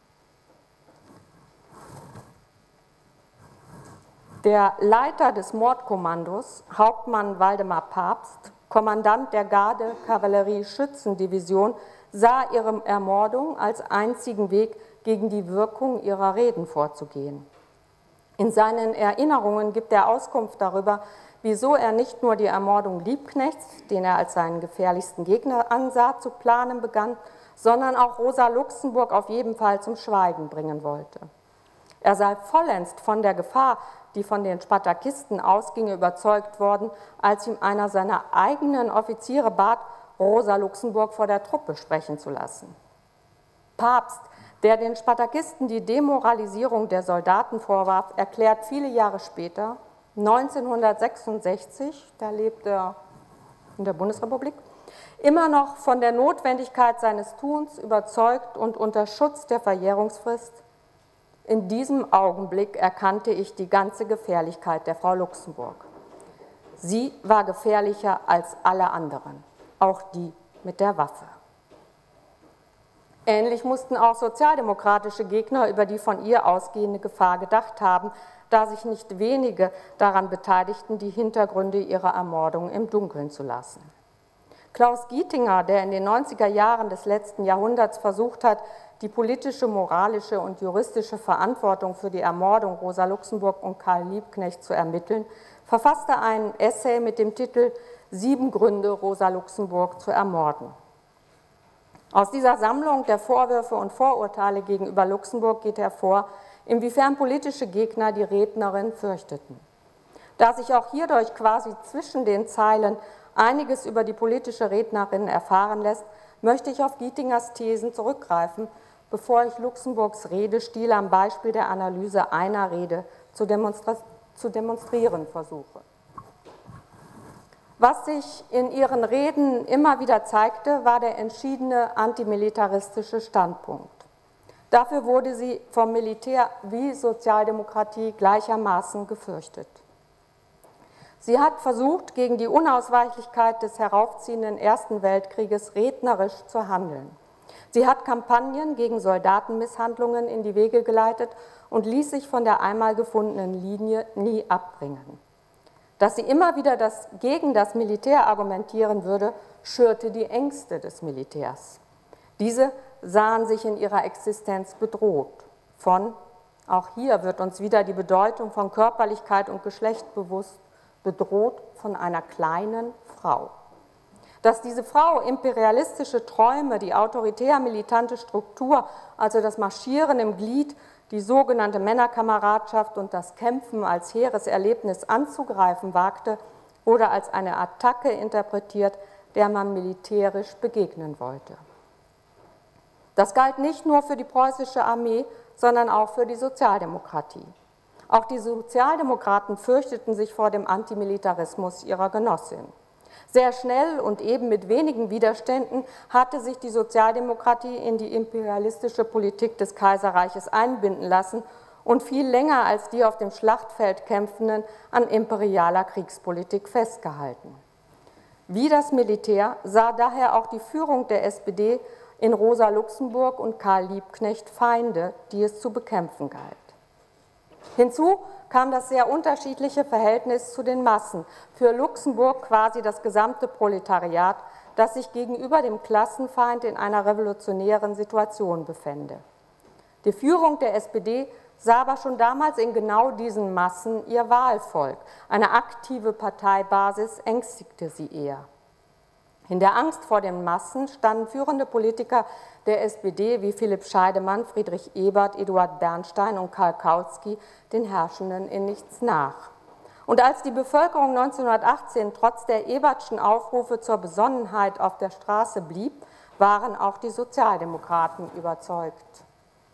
Der Leiter des Mordkommandos, Hauptmann Waldemar Pabst, Kommandant der Garde-Kavallerie-Schützendivision, sah ihre Ermordung als einzigen Weg, gegen die Wirkung ihrer Reden vorzugehen. In seinen Erinnerungen gibt er Auskunft darüber, wieso er nicht nur die Ermordung Liebknechts, den er als seinen gefährlichsten Gegner ansah, zu planen begann, sondern auch Rosa Luxemburg auf jeden Fall zum Schweigen bringen wollte. Er sei vollends von der Gefahr, die von den Spartakisten ausginge, überzeugt worden, als ihm einer seiner eigenen Offiziere bat, Rosa Luxemburg vor der Truppe sprechen zu lassen. Pabst, der den Spartakisten die Demoralisierung der Soldaten vorwarf, erklärt viele Jahre später, neunzehnhundertsechsundsechzig, da lebt er in der Bundesrepublik, immer noch von der Notwendigkeit seines Tuns überzeugt und unter Schutz der Verjährungsfrist. In diesem Augenblick erkannte ich die ganze Gefährlichkeit der Frau Luxemburg. Sie war gefährlicher als alle anderen, auch die mit der Waffe. Ähnlich mussten auch sozialdemokratische Gegner über die von ihr ausgehende Gefahr gedacht haben, da sich nicht wenige daran beteiligten, die Hintergründe ihrer Ermordung im Dunkeln zu lassen. Klaus Gietinger, der in den neunziger Jahren des letzten Jahrhunderts versucht hat, die politische, moralische und juristische Verantwortung für die Ermordung Rosa Luxemburg und Karl Liebknecht zu ermitteln, verfasste einen Essay mit dem Titel »Sieben Gründe, Rosa Luxemburg zu ermorden«. Aus dieser Sammlung der Vorwürfe und Vorurteile gegenüber Luxemburg geht hervor, inwiefern politische Gegner die Rednerin fürchteten. Da sich auch hierdurch quasi zwischen den Zeilen einiges über die politische Rednerin erfahren lässt, möchte ich auf Gietingers Thesen zurückgreifen, bevor ich Luxemburgs Redestil am Beispiel der Analyse einer Rede zu, demonstra- zu demonstrieren versuche. Was sich in ihren Reden immer wieder zeigte, war der entschiedene antimilitaristische Standpunkt. Dafür wurde sie vom Militär wie Sozialdemokratie gleichermaßen gefürchtet. Sie hat versucht, gegen die Unausweichlichkeit des heraufziehenden Ersten Weltkrieges rednerisch zu handeln. Sie hat Kampagnen gegen Soldatenmisshandlungen in die Wege geleitet und ließ sich von der einmal gefundenen Linie nie abbringen. Dass sie immer wieder das, gegen das Militär argumentieren würde, schürte die Ängste des Militärs. Diese sahen sich in ihrer Existenz bedroht von, auch hier wird uns wieder die Bedeutung von Körperlichkeit und Geschlecht bewusst, bedroht von einer kleinen Frau. Dass diese Frau imperialistische Träume, die autoritär-militante Struktur, also das Marschieren im Glied, die sogenannte Männerkameradschaft und das Kämpfen als hehres Erlebnis anzugreifen wagte, wurde als eine Attacke interpretiert, der man militärisch begegnen wollte. Das galt nicht nur für die preußische Armee, sondern auch für die Sozialdemokratie. Auch die Sozialdemokraten fürchteten sich vor dem Antimilitarismus ihrer Genossin. Sehr schnell und eben mit wenigen Widerständen hatte sich die Sozialdemokratie in die imperialistische Politik des Kaiserreiches einbinden lassen und viel länger als die auf dem Schlachtfeld Kämpfenden an imperialer Kriegspolitik festgehalten. Wie das Militär sah daher auch die Führung der S P D in Rosa Luxemburg und Karl Liebknecht Feinde, die es zu bekämpfen galt. Hinzu kam das sehr unterschiedliche Verhältnis zu den Massen, für Luxemburg quasi das gesamte Proletariat, das sich gegenüber dem Klassenfeind in einer revolutionären Situation befände. Die Führung der S P D sah aber schon damals in genau diesen Massen ihr Wahlvolk. Eine aktive Parteibasis ängstigte sie eher. In der Angst vor den Massen standen führende Politiker der S P D wie Philipp Scheidemann, Friedrich Ebert, Eduard Bernstein und Karl Kautsky den Herrschenden in nichts nach. Und als die Bevölkerung neunzehnhundertachtzehn trotz der Ebertschen Aufrufe zur Besonnenheit auf der Straße blieb, waren auch die Sozialdemokraten überzeugt.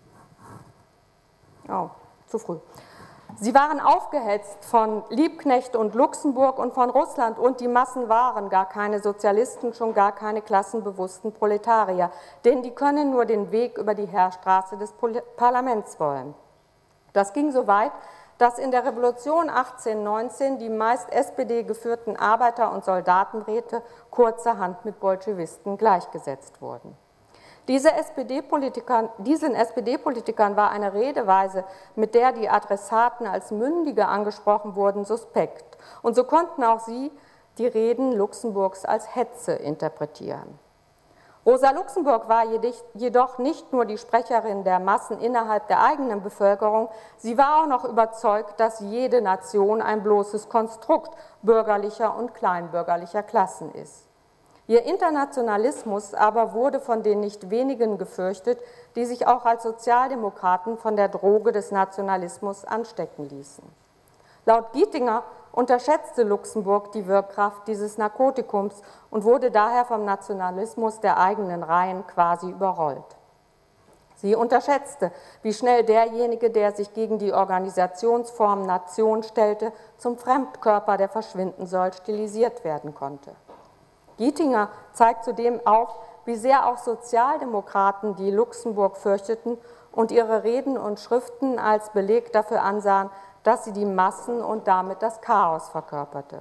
Oh, zu früh. Sie waren aufgehetzt von Liebknecht und Luxemburg und von Russland, und die Massen waren gar keine Sozialisten, schon gar keine klassenbewussten Proletarier, denn die können nur den Weg über die Heerstraße des Parlaments wollen. Das ging so weit, dass in der Revolution achtzehnhundertneunzehn die meist S P D geführten Arbeiter- und Soldatenräte kurzerhand mit Bolschewisten gleichgesetzt wurden. Diese S P D-Politikern, diesen S P D-Politikern war eine Redeweise, mit der die Adressaten als Mündige angesprochen wurden, suspekt. Und so konnten auch sie die Reden Luxemburgs als Hetze interpretieren. Rosa Luxemburg war jedoch nicht nur die Sprecherin der Massen innerhalb der eigenen Bevölkerung, sie war auch noch überzeugt, dass jede Nation ein bloßes Konstrukt bürgerlicher und kleinbürgerlicher Klassen ist. Ihr Internationalismus aber wurde von den nicht wenigen gefürchtet, die sich auch als Sozialdemokraten von der Droge des Nationalismus anstecken ließen. Laut Gietinger unterschätzte Luxemburg die Wirkkraft dieses Narkotikums und wurde daher vom Nationalismus der eigenen Reihen quasi überrollt. Sie unterschätzte, wie schnell derjenige, der sich gegen die Organisationsform Nation stellte, zum Fremdkörper, der verschwinden soll, stilisiert werden konnte. Gietinger zeigt zudem auf, wie sehr auch Sozialdemokraten die Luxemburg fürchteten und ihre Reden und Schriften als Beleg dafür ansahen, dass sie die Massen und damit das Chaos verkörperte.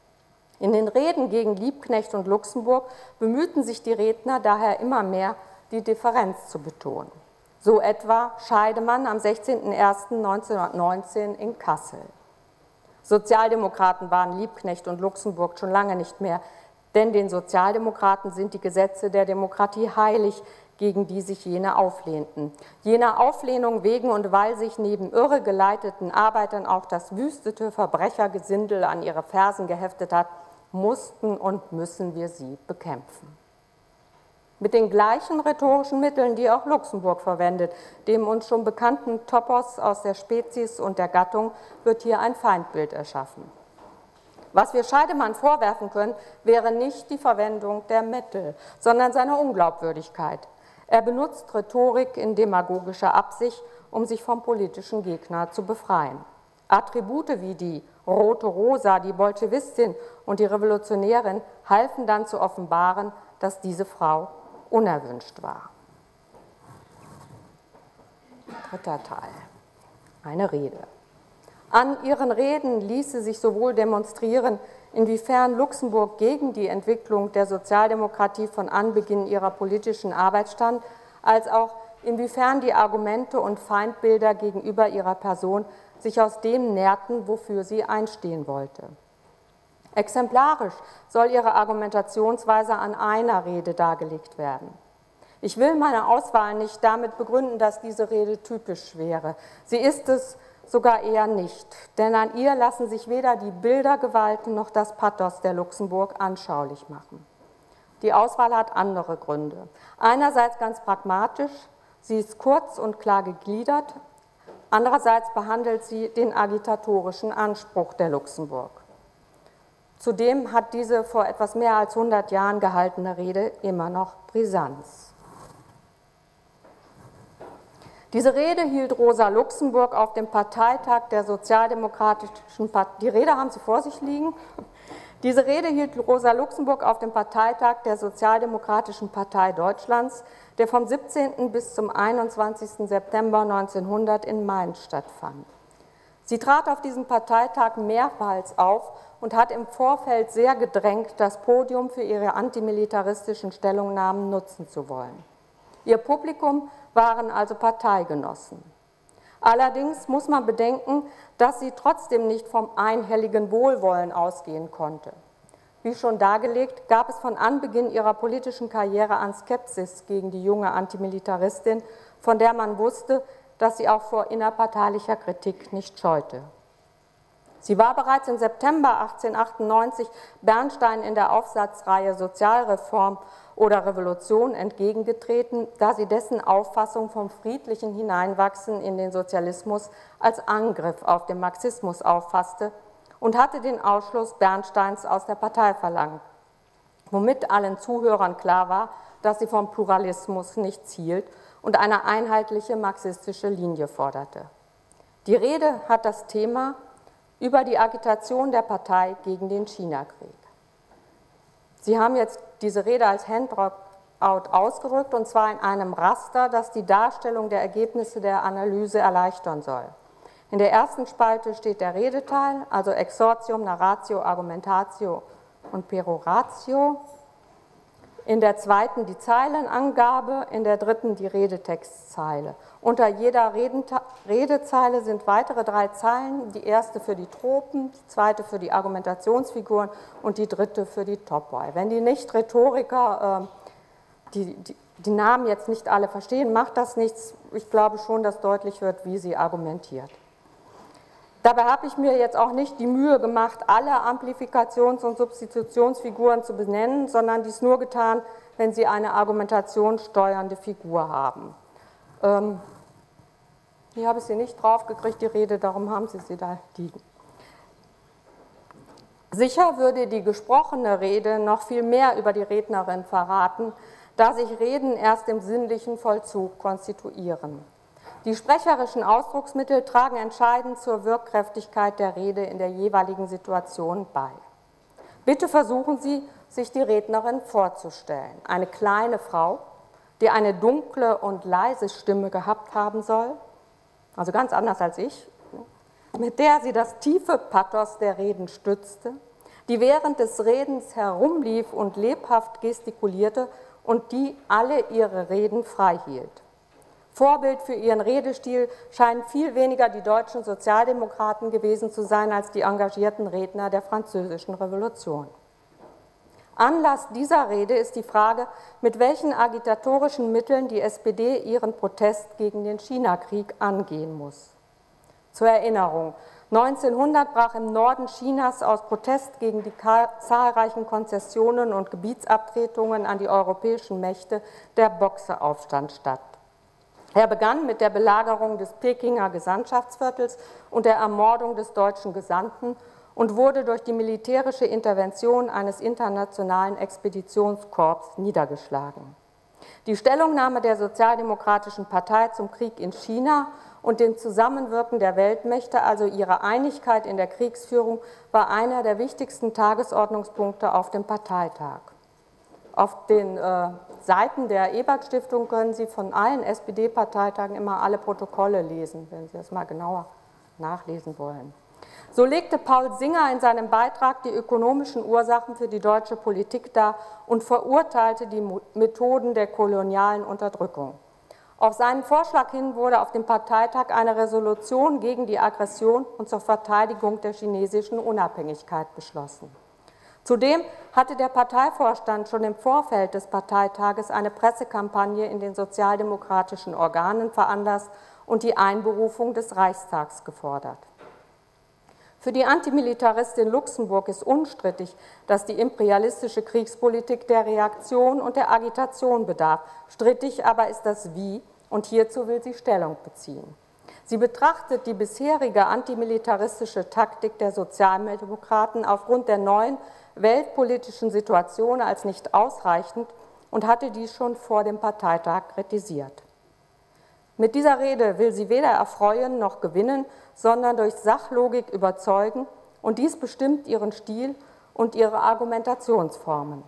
In den Reden gegen Liebknecht und Luxemburg bemühten sich die Redner daher immer mehr, die Differenz zu betonen. So etwa Scheidemann am sechzehnten ersten neunzehnhundertneunzehn in Kassel. Sozialdemokraten waren Liebknecht und Luxemburg schon lange nicht mehr, denn den Sozialdemokraten sind die Gesetze der Demokratie heilig, gegen die sich jene auflehnten. Jener Auflehnung wegen und weil sich neben irregeleiteten Arbeitern auch das wüstete Verbrechergesindel an ihre Fersen geheftet hat, mussten und müssen wir sie bekämpfen. Mit den gleichen rhetorischen Mitteln, die auch Luxemburg verwendet, dem uns schon bekannten Topos aus der Spezies und der Gattung, wird hier ein Feindbild erschaffen. Was wir Scheidemann vorwerfen können, wäre nicht die Verwendung der Mittel, sondern seine Unglaubwürdigkeit. Er benutzt Rhetorik in demagogischer Absicht, um sich vom politischen Gegner zu befreien. Attribute wie die rote Rosa, die Bolschewistin und die Revolutionärin halfen dann zu offenbaren, dass diese Frau unerwünscht war. Dritter Teil. Eine Rede. An ihren Reden ließe sich sowohl demonstrieren, inwiefern Luxemburg gegen die Entwicklung der Sozialdemokratie von Anbeginn ihrer politischen Arbeit stand, als auch inwiefern die Argumente und Feindbilder gegenüber ihrer Person sich aus dem nährten, wofür sie einstehen wollte. Exemplarisch soll ihre Argumentationsweise an einer Rede dargelegt werden. Ich will meine Auswahl nicht damit begründen, dass diese Rede typisch wäre. Sie ist es sogar eher nicht, denn an ihr lassen sich weder die Bildergewalten noch das Pathos der Luxemburg anschaulich machen. Die Auswahl hat andere Gründe. Einerseits ganz pragmatisch, sie ist kurz und klar gegliedert, andererseits behandelt sie den agitatorischen Anspruch der Luxemburg. Zudem hat diese vor etwas mehr als hundert Jahren gehaltene Rede immer noch Brisanz. Diese Rede hielt Rosa Luxemburg auf dem Parteitag der Sozialdemokratischen Partei. Die Rede haben Sie vor sich liegen. Diese Rede hielt Rosa Luxemburg auf dem Parteitag der Sozialdemokratischen Partei Deutschlands, der vom siebzehnten bis zum einundzwanzigsten September neunzehnhundert in Mainz stattfand. Sie trat auf diesem Parteitag mehrmals auf und hat im Vorfeld sehr gedrängt, das Podium für ihre antimilitaristischen Stellungnahmen nutzen zu wollen. Ihr Publikum waren also Parteigenossen. Allerdings muss man bedenken, dass sie trotzdem nicht vom einhelligen Wohlwollen ausgehen konnte. Wie schon dargelegt, gab es von Anbeginn ihrer politischen Karriere an Skepsis gegen die junge Antimilitaristin, von der man wusste, dass sie auch vor innerparteilicher Kritik nicht scheute. Sie war bereits im September achtzehnhundertachtundneunzig Bernstein in der Aufsatzreihe Sozialreform oder Revolution entgegengetreten, da sie dessen Auffassung vom friedlichen Hineinwachsen in den Sozialismus als Angriff auf den Marxismus auffasste und hatte den Ausschluss Bernsteins aus der Partei verlangt, womit allen Zuhörern klar war, dass sie vom Pluralismus nicht zielt und eine einheitliche marxistische Linie forderte. Die Rede hat das Thema über die Agitation der Partei gegen den Chinakrieg. Sie haben jetzt diese Rede als Handout ausgerückt, und zwar in einem Raster, das die Darstellung der Ergebnisse der Analyse erleichtern soll. In der ersten Spalte steht der Redeteil, also Exordium, Narratio, Argumentatio und Peroratio. In der zweiten die Zeilenangabe, in der dritten die Redetextzeile. Unter jeder Redezeile sind weitere drei Zeilen, die erste für die Tropen, die zweite für die Argumentationsfiguren und die dritte für die Topoi. Wenn die Nicht-Rhetoriker äh, die, die, die Namen jetzt nicht alle verstehen, macht das nichts. Ich glaube schon, dass deutlich wird, wie sie argumentiert. Dabei habe ich mir jetzt auch nicht die Mühe gemacht, alle Amplifikations- und Substitutionsfiguren zu benennen, sondern dies nur getan, wenn Sie eine argumentationssteuernde Figur haben. Ähm, hier habe ich sie nicht draufgekriegt, die Rede, darum haben Sie sie da liegen. Sicher würde die gesprochene Rede noch viel mehr über die Rednerin verraten, da sich Reden erst im sinnlichen Vollzug konstituieren. Die sprecherischen Ausdrucksmittel tragen entscheidend zur Wirkkräftigkeit der Rede in der jeweiligen Situation bei. Bitte versuchen Sie, sich die Rednerin vorzustellen. Eine kleine Frau, die eine dunkle und leise Stimme gehabt haben soll, also ganz anders als ich, mit der sie das tiefe Pathos der Reden stützte, die während des Redens herumlief und lebhaft gestikulierte und die alle ihre Reden frei hielt. Vorbild für ihren Redestil scheinen viel weniger die deutschen Sozialdemokraten gewesen zu sein als die engagierten Redner der Französischen Revolution. Anlass dieser Rede ist die Frage, mit welchen agitatorischen Mitteln die S P D ihren Protest gegen den Chinakrieg angehen muss. Zur Erinnerung, neunzehnhundert brach im Norden Chinas aus Protest gegen die zahlreichen Konzessionen und Gebietsabtretungen an die europäischen Mächte der Boxeraufstand statt. Er begann mit der Belagerung des Pekinger Gesandtschaftsviertels und der Ermordung des deutschen Gesandten und wurde durch die militärische Intervention eines internationalen Expeditionskorps niedergeschlagen. Die Stellungnahme der Sozialdemokratischen Partei zum Krieg in China und dem Zusammenwirken der Weltmächte, also ihre Einigkeit in der Kriegsführung, war einer der wichtigsten Tagesordnungspunkte auf dem Parteitag. Auf den äh, Seiten der Ebert-Stiftung können Sie von allen S P D-Parteitagen immer alle Protokolle lesen, wenn Sie das mal genauer nachlesen wollen. So legte Paul Singer in seinem Beitrag die ökonomischen Ursachen für die deutsche Politik dar und verurteilte die Methoden der kolonialen Unterdrückung. Auf seinen Vorschlag hin wurde auf dem Parteitag eine Resolution gegen die Aggression und zur Verteidigung der chinesischen Unabhängigkeit beschlossen. Zudem hatte der Parteivorstand schon im Vorfeld des Parteitages eine Pressekampagne in den sozialdemokratischen Organen veranlasst und die Einberufung des Reichstags gefordert. Für die Antimilitaristin Luxemburg ist unstrittig, dass die imperialistische Kriegspolitik der Reaktion und der Agitation bedarf. Strittig aber ist das Wie, und hierzu will sie Stellung beziehen. Sie betrachtet die bisherige antimilitaristische Taktik der Sozialdemokraten aufgrund der neuen weltpolitischen Situation als nicht ausreichend und hatte dies schon vor dem Parteitag kritisiert. Mit dieser Rede will sie weder erfreuen noch gewinnen, sondern durch Sachlogik überzeugen, und dies bestimmt ihren Stil und ihre Argumentationsformen.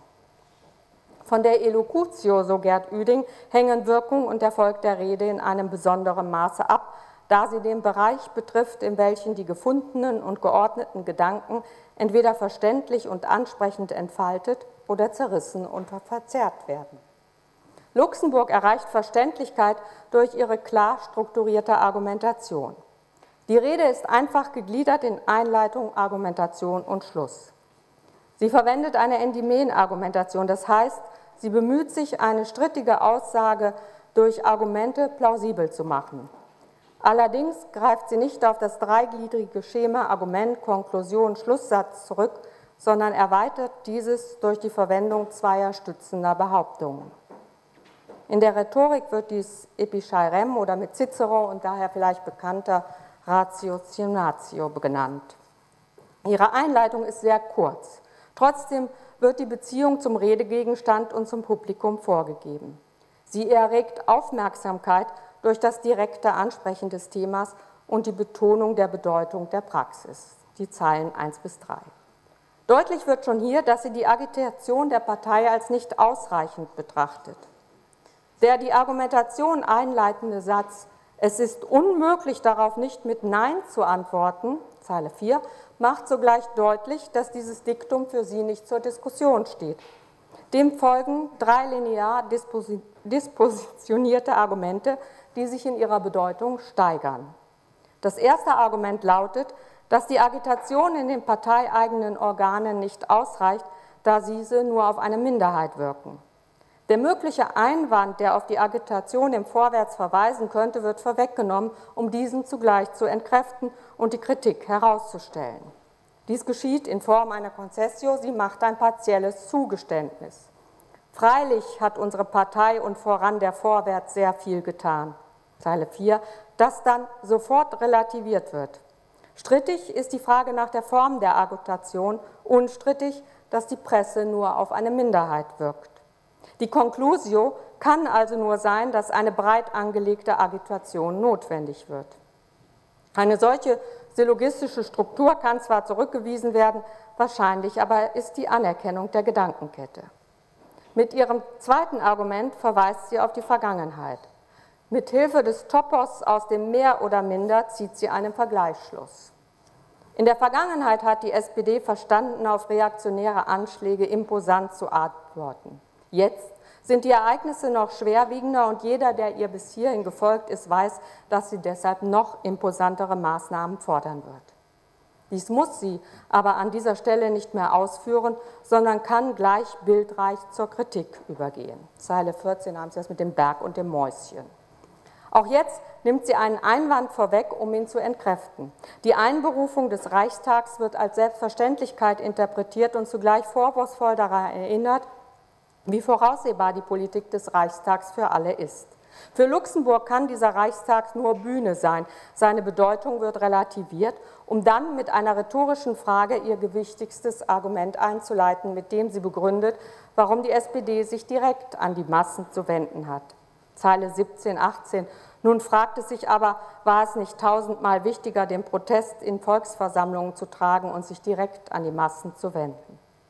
Von der Elocutio, so Gerd Ueding, hängen Wirkung und Erfolg der Rede in einem besonderen Maße ab, da sie den Bereich betrifft, in welchem die gefundenen und geordneten Gedanken entweder verständlich und ansprechend entfaltet oder zerrissen und verzerrt werden. Luxemburg erreicht Verständlichkeit durch ihre klar strukturierte Argumentation. Die Rede ist einfach gegliedert in Einleitung, Argumentation und Schluss. Sie verwendet eine Endymen-Argumentation, das heißt, sie bemüht sich, eine strittige Aussage durch Argumente plausibel zu machen. Allerdings greift sie nicht auf das dreigliedrige Schema Argument, Konklusion, Schlusssatz zurück, sondern erweitert dieses durch die Verwendung zweier stützender Behauptungen. In der Rhetorik wird dies Epichairem oder mit Cicero und daher vielleicht bekannter Ratiocinatio genannt. Ihre Einleitung ist sehr kurz. Trotzdem wird die Beziehung zum Redegegenstand und zum Publikum vorgegeben. Sie erregt Aufmerksamkeit durch das direkte Ansprechen des Themas und die Betonung der Bedeutung der Praxis, die Zeilen eins bis drei. Deutlich wird schon hier, dass sie die Agitation der Partei als nicht ausreichend betrachtet. Der die Argumentation einleitende Satz, es ist unmöglich, darauf nicht mit Nein zu antworten, Zeile vier, macht sogleich deutlich, dass dieses Diktum für sie nicht zur Diskussion steht. Dem folgen drei linear dispositionierte Argumente, die sich in ihrer Bedeutung steigern. Das erste Argument lautet, dass die Agitation in den parteieigenen Organen nicht ausreicht, da diese nur auf eine Minderheit wirken. Der mögliche Einwand, der auf die Agitation im Vorwärts verweisen könnte, wird vorweggenommen, um diesen zugleich zu entkräften und die Kritik herauszustellen. Dies geschieht in Form einer Concessio, sie macht ein partielles Zugeständnis. Freilich hat unsere Partei und voran der Vorwärts sehr viel getan, Zeile vier, das dann sofort relativiert wird. Strittig ist die Frage nach der Form der Agitation, unstrittig, dass die Presse nur auf eine Minderheit wirkt. Die Conclusio kann also nur sein, dass eine breit angelegte Agitation notwendig wird. Eine solche syllogistische Struktur kann zwar zurückgewiesen werden, wahrscheinlich aber ist die Anerkennung der Gedankenkette. Mit ihrem zweiten Argument verweist sie auf die Vergangenheit. Mit Hilfe des Topos aus dem Mehr oder Minder zieht sie einen Vergleichsschluss. In der Vergangenheit hat die S P D verstanden, auf reaktionäre Anschläge imposant zu antworten. Jetzt sind die Ereignisse noch schwerwiegender und jeder, der ihr bis hierhin gefolgt ist, weiß, dass sie deshalb noch imposantere Maßnahmen fordern wird. Dies muss sie aber an dieser Stelle nicht mehr ausführen, sondern kann gleich bildreich zur Kritik übergehen. Zeile vierzehn haben Sie das mit dem Berg und dem Mäuschen. Auch jetzt nimmt sie einen Einwand vorweg, um ihn zu entkräften. Die Einberufung des Reichstags wird als Selbstverständlichkeit interpretiert und zugleich vorwurfsvoll daran erinnert, wie voraussehbar die Politik des Reichstags für alle ist. Für Luxemburg kann dieser Reichstag nur Bühne sein. Seine Bedeutung wird relativiert, um dann mit einer rhetorischen Frage ihr gewichtigstes Argument einzuleiten, mit dem sie begründet, warum die S P D sich direkt an die Massen zu wenden hat. Zeile siebzehn, achtzehn. Nun fragt es sich aber, war es nicht tausendmal wichtiger, den Protest in Volksversammlungen zu tragen und sich direkt an die Massen zu wenden?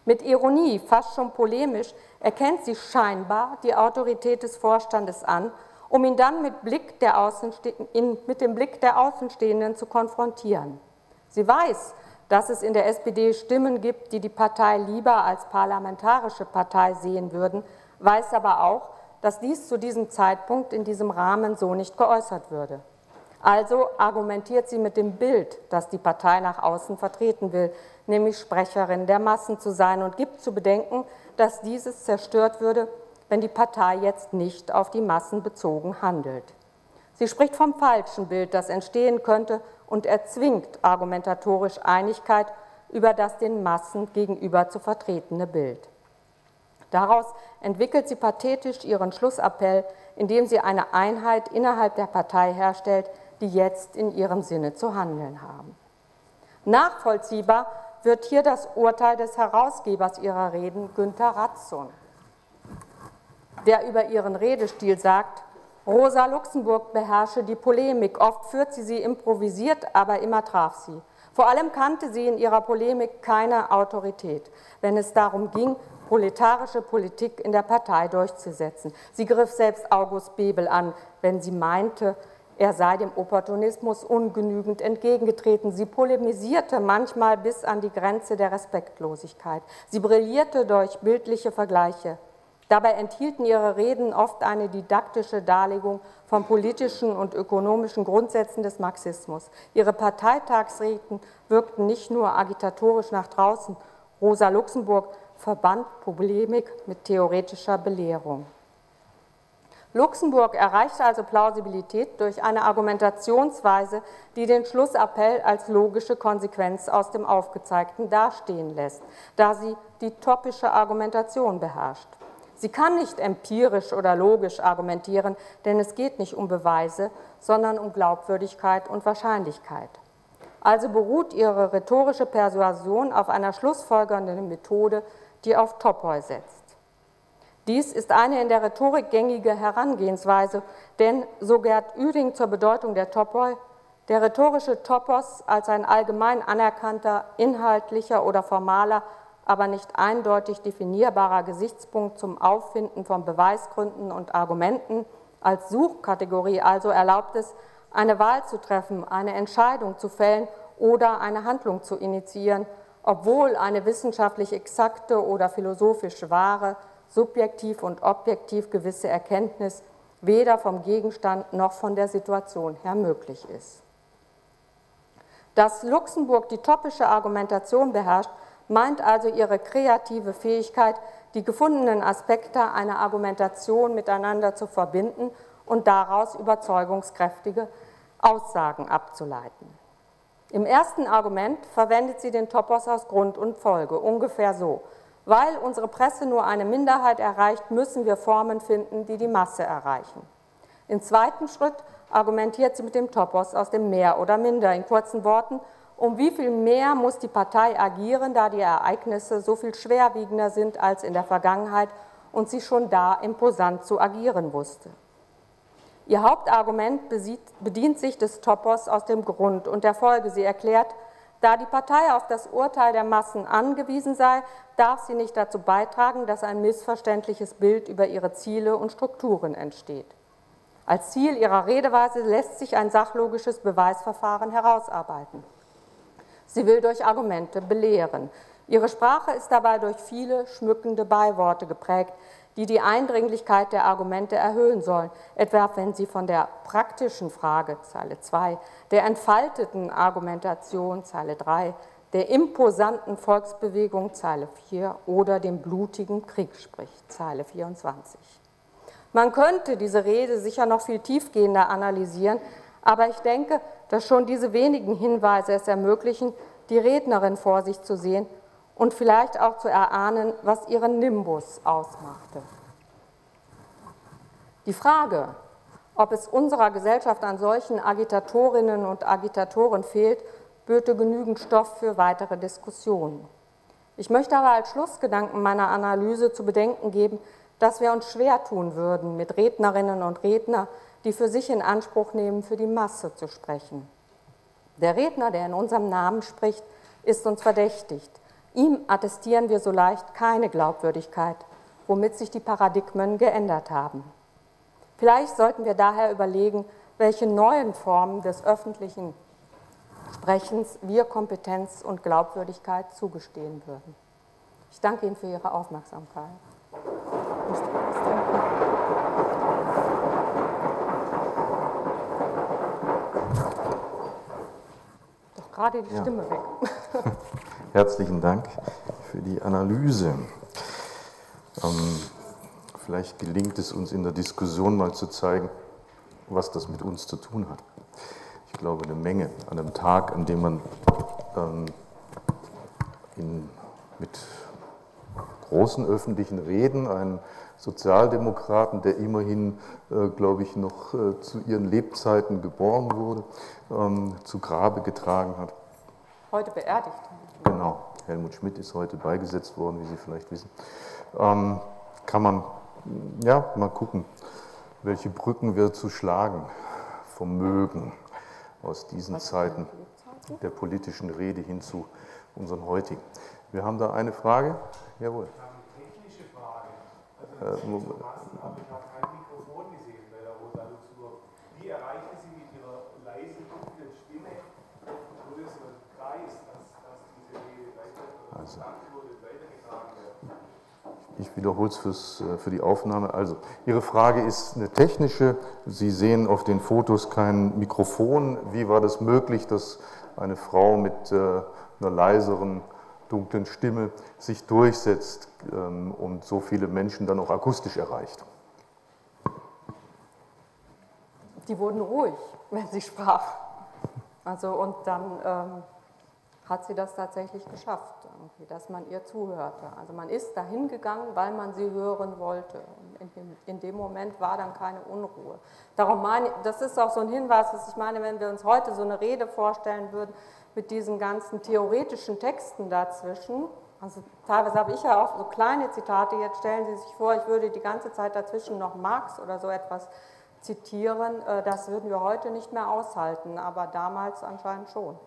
Mit Ironie, fast schon polemisch, erkennt sie scheinbar die Autorität des Vorstandes an, um ihn dann mit, Blick der Außenste- in, mit dem Blick der Außenstehenden zu konfrontieren. Sie weiß, dass es in der S P D Stimmen gibt, die die Partei lieber als parlamentarische Partei sehen würden, weiß aber auch, dass dies zu diesem Zeitpunkt in diesem Rahmen so nicht geäußert würde. Also argumentiert sie mit dem Bild, das die Partei nach außen vertreten will, nämlich Sprecherin der Massen zu sein, und gibt zu bedenken, dass dieses zerstört würde, wenn die Partei jetzt nicht auf die Massen bezogen handelt. Sie spricht vom falschen Bild, das entstehen könnte, und erzwingt argumentatorisch Einigkeit über das den Massen gegenüber zu vertretene Bild. Daraus entwickelt sie pathetisch ihren Schlussappell, indem sie eine Einheit innerhalb der Partei herstellt, die jetzt in ihrem Sinne zu handeln haben. Nachvollziehbar wird hier das Urteil des Herausgebers ihrer Reden, Günter Ratzon, der über ihren Redestil sagt: Rosa Luxemburg beherrsche die Polemik, oft führt sie sie improvisiert, aber immer traf sie. Vor allem kannte sie in ihrer Polemik keine Autorität, wenn es darum ging, proletarische Politik in der Partei durchzusetzen. Sie griff selbst August Bebel an, wenn sie meinte, er sei dem Opportunismus ungenügend entgegengetreten. Sie polemisierte manchmal bis an die Grenze der Respektlosigkeit. Sie brillierte durch bildliche Vergleiche. Dabei enthielten ihre Reden oft eine didaktische Darlegung von politischen und ökonomischen Grundsätzen des Marxismus. Ihre Parteitagsreden wirkten nicht nur agitatorisch nach draußen. Rosa Luxemburg verband Polemik mit theoretischer Belehrung. Luxemburg erreichte also Plausibilität durch eine Argumentationsweise, die den Schlussappell als logische Konsequenz aus dem Aufgezeigten dastehen lässt, da sie die topische Argumentation beherrscht. Sie kann nicht empirisch oder logisch argumentieren, denn es geht nicht um Beweise, sondern um Glaubwürdigkeit und Wahrscheinlichkeit. Also beruht ihre rhetorische Persuasion auf einer schlussfolgernden Methode, die auf Topoi setzt. Dies ist eine in der Rhetorik gängige Herangehensweise, denn, so Gerd Ueding zur Bedeutung der Topoi, der rhetorische Topos als ein allgemein anerkannter, inhaltlicher oder formaler, aber nicht eindeutig definierbarer Gesichtspunkt zum Auffinden von Beweisgründen und Argumenten, als Suchkategorie also erlaubt es, eine Wahl zu treffen, eine Entscheidung zu fällen oder eine Handlung zu initiieren, obwohl eine wissenschaftlich exakte oder philosophisch wahre, subjektiv und objektiv gewisse Erkenntnis weder vom Gegenstand noch von der Situation her möglich ist. Dass Luxemburg die topische Argumentation beherrscht, meint also ihre kreative Fähigkeit, die gefundenen Aspekte einer Argumentation miteinander zu verbinden und daraus überzeugungskräftige Aussagen abzuleiten. Im ersten Argument verwendet sie den Topos aus Grund und Folge, ungefähr so: Weil unsere Presse nur eine Minderheit erreicht, müssen wir Formen finden, die die Masse erreichen. Im zweiten Schritt argumentiert sie mit dem Topos aus dem Mehr oder Minder. In kurzen Worten: Um wie viel mehr muss die Partei agieren, da die Ereignisse so viel schwerwiegender sind als in der Vergangenheit und sie schon da imposant zu agieren wusste. Ihr Hauptargument bedient sich des Topos aus dem Grund und der Folge. Sie erklärt, da die Partei auf das Urteil der Massen angewiesen sei, darf sie nicht dazu beitragen, dass ein missverständliches Bild über ihre Ziele und Strukturen entsteht. Als Ziel ihrer Redeweise lässt sich ein sachlogisches Beweisverfahren herausarbeiten. Sie will durch Argumente belehren. Ihre Sprache ist dabei durch viele schmückende Beiworte geprägt, die die Eindringlichkeit der Argumente erhöhen sollen, etwa wenn sie von der praktischen Frage, Zeile zwei, der entfalteten Argumentation, Zeile drei, der imposanten Volksbewegung, Zeile vier, oder dem blutigen Krieg spricht, Zeile vierundzwanzig. Man könnte diese Rede sicher noch viel tiefgehender analysieren, aber ich denke, dass schon diese wenigen Hinweise es ermöglichen, die Rednerin vor sich zu sehen und vielleicht auch zu erahnen, was ihren Nimbus ausmachte. Die Frage, ob es unserer Gesellschaft an solchen Agitatorinnen und Agitatoren fehlt, böte genügend Stoff für weitere Diskussionen. Ich möchte aber als Schlussgedanken meiner Analyse zu bedenken geben, dass wir uns schwer tun würden, mit Rednerinnen und Rednern, die für sich in Anspruch nehmen, für die Masse zu sprechen. Der Redner, der in unserem Namen spricht, ist uns verdächtigt. Ihm attestieren wir so leicht keine Glaubwürdigkeit, womit sich die Paradigmen geändert haben. Vielleicht sollten wir daher überlegen, welche neuen Formen des öffentlichen Sprechens wir Kompetenz und Glaubwürdigkeit zugestehen würden. Ich danke Ihnen für Ihre Aufmerksamkeit. Doch gerade die Stimme ja. weg. Herzlichen Dank für die Analyse. Ähm, vielleicht gelingt es uns in der Diskussion mal zu zeigen, was das mit uns zu tun hat. Ich glaube, eine Menge an einem Tag, an dem man ähm, in, mit großen öffentlichen Reden einen Sozialdemokraten, der immerhin, äh, glaube ich, noch äh, zu ihren Lebzeiten geboren wurde, ähm, zu Grabe getragen hat. Heute beerdigt. Genau, Helmut Schmidt ist heute beigesetzt worden, wie Sie vielleicht wissen. Ähm, kann man ja mal gucken, welche Brücken wir zu schlagen vermögen aus diesen Zeiten der politischen Rede hin zu unseren heutigen. Wir haben da eine Frage. Jawohl. Eine technische Frage. Also in diesem Massen habe ich auch kein Mikrofon gesehen bei der Rosa Luxemburg. Wie erreichen Sie mit Ihrer leisen, dunklen Stimme einen größeren Kreis, dass, dass diese Rede weiter also, wurde, weitergetragen wird? Ich wiederhole es fürs, für die Aufnahme. Also, Ihre Frage ist eine technische. Sie sehen auf den Fotos kein Mikrofon. Wie war das möglich, dass eine Frau mit äh, einer leiseren, dunklen Stimme sich durchsetzt ähm, und so viele Menschen dann auch akustisch erreicht? Die wurden ruhig, wenn sie sprach. Also, und dann ähm, hat sie das tatsächlich geschafft, dass man ihr zuhörte. Also man ist dahin gegangen, weil man sie hören wollte. In dem, in dem Moment war dann keine Unruhe. Darum meine ich, das ist auch so ein Hinweis, was ich meine, wenn wir uns heute so eine Rede vorstellen würden, mit diesen ganzen theoretischen Texten dazwischen. Also teilweise habe ich ja auch so kleine Zitate, jetzt stellen Sie sich vor, ich würde die ganze Zeit dazwischen noch Marx oder so etwas zitieren, das würden wir heute nicht mehr aushalten, aber damals anscheinend schon.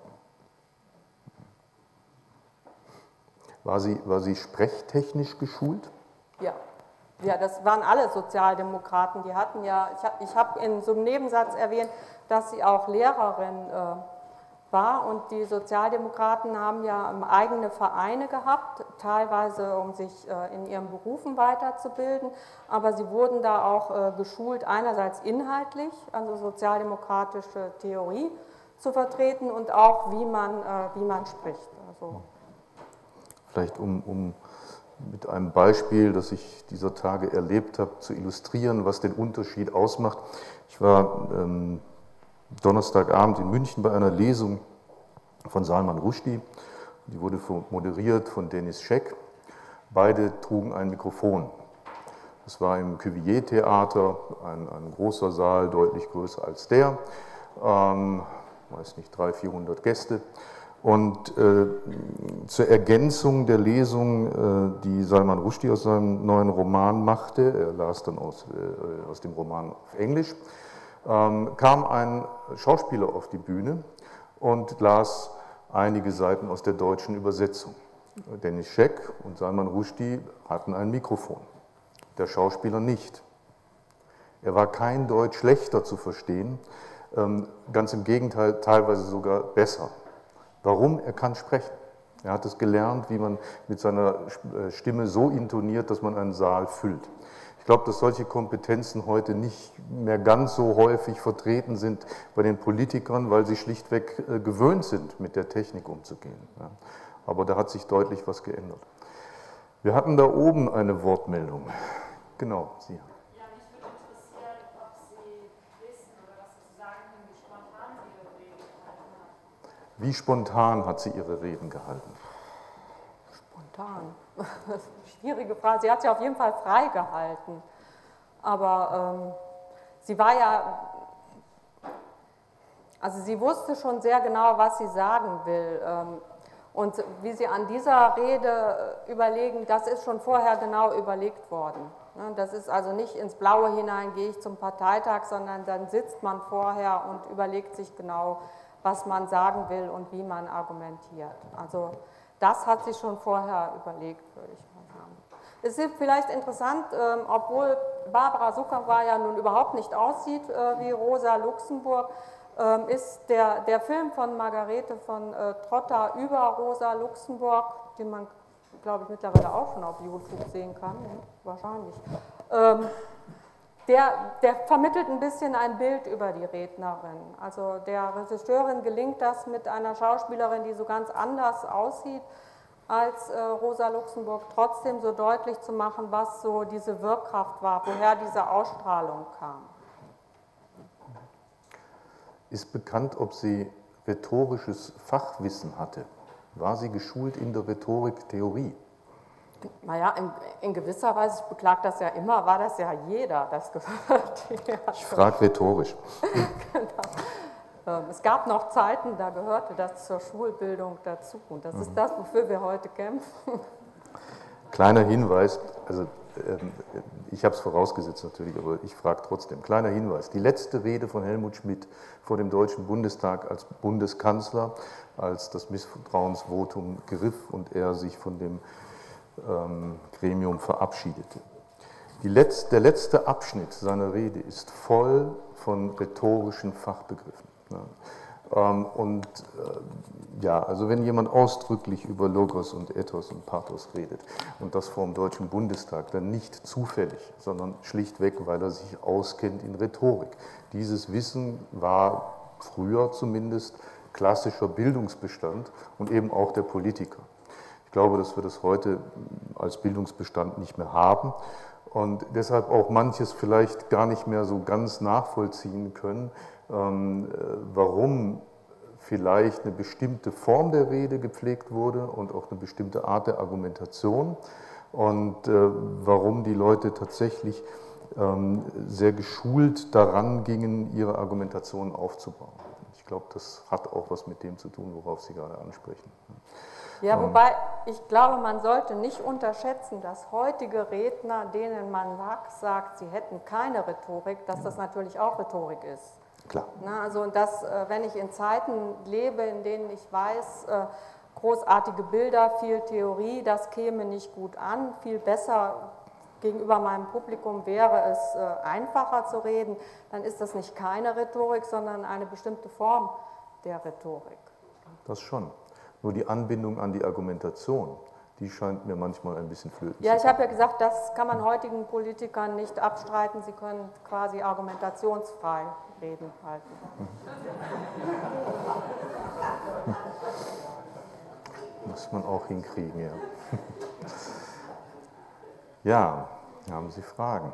War sie, war sie sprechtechnisch geschult? Ja. Ja, das waren alle Sozialdemokraten, die hatten ja, ich habe ich hab in so einem Nebensatz erwähnt, dass sie auch Lehrerin äh, war und die Sozialdemokraten haben ja eigene Vereine gehabt, teilweise um sich äh, in ihren Berufen weiterzubilden, aber sie wurden da auch äh, geschult, einerseits inhaltlich, also sozialdemokratische Theorie zu vertreten und auch wie man, äh, wie man spricht. Also, vielleicht um, um mit einem Beispiel, das ich dieser Tage erlebt habe, zu illustrieren, was den Unterschied ausmacht. Ich war ähm, Donnerstagabend in München bei einer Lesung von Salman Rushdie. Die wurde moderiert von Denis Scheck. Beide trugen ein Mikrofon. Das war im Cuvier-Theater, ein, ein großer Saal, deutlich größer als der. Ähm, weiß nicht, dreihundert, vierhundert Gäste. Und äh, zur Ergänzung der Lesung, äh, die Salman Rushdie aus seinem neuen Roman machte, er las dann aus, äh, aus dem Roman auf Englisch, ähm, kam ein Schauspieler auf die Bühne und las einige Seiten aus der deutschen Übersetzung. Denis Scheck und Salman Rushdie hatten ein Mikrofon, der Schauspieler nicht. Er war kein Deutsch schlechter zu verstehen, ähm, ganz im Gegenteil, teilweise sogar besser. Warum? Er kann sprechen. Er hat es gelernt, wie man mit seiner Stimme so intoniert, dass man einen Saal füllt. Ich glaube, dass solche Kompetenzen heute nicht mehr ganz so häufig vertreten sind bei den Politikern, weil sie schlichtweg gewöhnt sind, mit der Technik umzugehen. Aber da hat sich deutlich was geändert. Wir hatten da oben eine Wortmeldung. Genau, Sie. Wie spontan hat sie ihre Reden gehalten? Spontan? Schwierige Frage. Sie hat sie auf jeden Fall frei gehalten. Aber ähm, sie war ja, also sie wusste schon sehr genau, was sie sagen will. Ähm, und wie Sie an dieser Rede überlegen, das ist schon vorher genau überlegt worden. Das ist also nicht ins Blaue hinein, gehe ich zum Parteitag, sondern dann sitzt man vorher und überlegt sich genau, was man sagen will und wie man argumentiert. Also das hat sie schon vorher überlegt, würde ich mal sagen. Es ist vielleicht interessant, ähm, obwohl Barbara Zucker ja nun überhaupt nicht aussieht äh, wie Rosa Luxemburg, ähm, ist der, der Film von Margarete von äh, Trotta über Rosa Luxemburg, den man, glaube ich, mittlerweile auch schon auf YouTube sehen kann, ja, wahrscheinlich, ähm, der, der vermittelt ein bisschen ein Bild über die Rednerin. Also der Regisseurin gelingt das mit einer Schauspielerin, die so ganz anders aussieht als äh, Rosa Luxemburg, trotzdem so deutlich zu machen, was so diese Wirkkraft war, woher diese Ausstrahlung kam. Ist bekannt, ob sie rhetorisches Fachwissen hatte? War sie geschult in der Rhetoriktheorie? Naja, in, in gewisser Weise, ich beklage das ja immer, war das ja jeder, das gehört. Ich frage rhetorisch. Genau. Es gab noch Zeiten, da gehörte das zur Schulbildung dazu. Und das ist das, wofür wir heute kämpfen. Kleiner Hinweis, also ich habe es vorausgesetzt natürlich, aber ich frage trotzdem. Kleiner Hinweis, die letzte Rede von Helmut Schmidt vor dem Deutschen Bundestag als Bundeskanzler, als das Misstrauensvotum griff und er sich von dem ähm, Gremium verabschiedete. Die Letz-, der letzte Abschnitt seiner Rede ist voll von rhetorischen Fachbegriffen. Ne? Ähm, und äh, ja, also wenn jemand ausdrücklich über Logos und Ethos und Pathos redet und das vor dem Deutschen Bundestag, dann nicht zufällig, sondern schlichtweg, weil er sich auskennt in Rhetorik. Dieses Wissen war früher zumindest klassischer Bildungsbestand und eben auch der Politiker. Ich glaube, dass wir das heute als Bildungsbestand nicht mehr haben und deshalb auch manches vielleicht gar nicht mehr so ganz nachvollziehen können, ähm, warum vielleicht eine bestimmte Form der Rede gepflegt wurde und auch eine bestimmte Art der Argumentation und äh, warum die Leute tatsächlich ähm, sehr geschult daran gingen, ihre Argumentation aufzubauen. Ich glaube, das hat auch was mit dem zu tun, worauf Sie gerade ansprechen. Ja, wobei ich glaube, man sollte nicht unterschätzen, dass heutige Redner, denen man sagt, sie hätten keine Rhetorik, dass das natürlich auch Rhetorik ist. Klar. Na, also dass, wenn ich in Zeiten lebe, in denen ich weiß, großartige Bilder, viel Theorie, das käme nicht gut an, viel besser gegenüber meinem Publikum wäre es einfacher zu reden, dann ist das nicht keine Rhetorik, sondern eine bestimmte Form der Rhetorik. Das schon. Nur die Anbindung an die Argumentation, die scheint mir manchmal ein bisschen flöten. Ja, ich habe ja gesagt, das kann man heutigen Politikern nicht abstreiten. Sie können quasi argumentationsfrei Reden halten. Muss man auch hinkriegen, ja. Ja, haben Sie Fragen?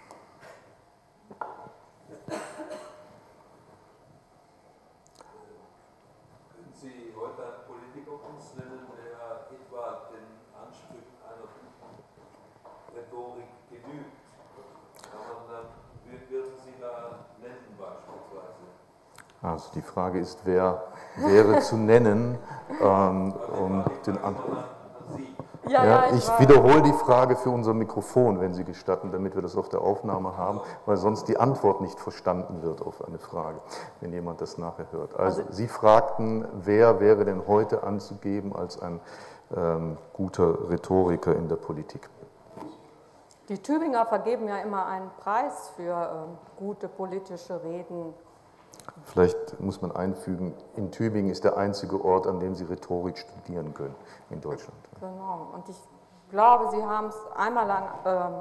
Sie heute einen Politiker uns nennen, der etwa den Ansprüchen einer Rhetorik genügt. Aber würden Sie da nennen beispielsweise? Also die Frage ist, wer wäre zu nennen, ähm, um den Antwort. Ja, Ja, ja, ich ich wiederhole die Frage für unser Mikrofon, wenn Sie gestatten, damit wir das auf der Aufnahme haben, weil sonst die Antwort nicht verstanden wird auf eine Frage, wenn jemand das nachher hört. Also, also Sie fragten, wer wäre denn heute anzugeben als ein ähm, guter Rhetoriker in der Politik? Die Tübinger vergeben ja immer einen Preis für ähm, gute politische Reden. Vielleicht muss man einfügen, in Tübingen ist der einzige Ort, an dem Sie Rhetorik studieren können in Deutschland. Genau, und ich glaube, Sie haben es einmal an ähm,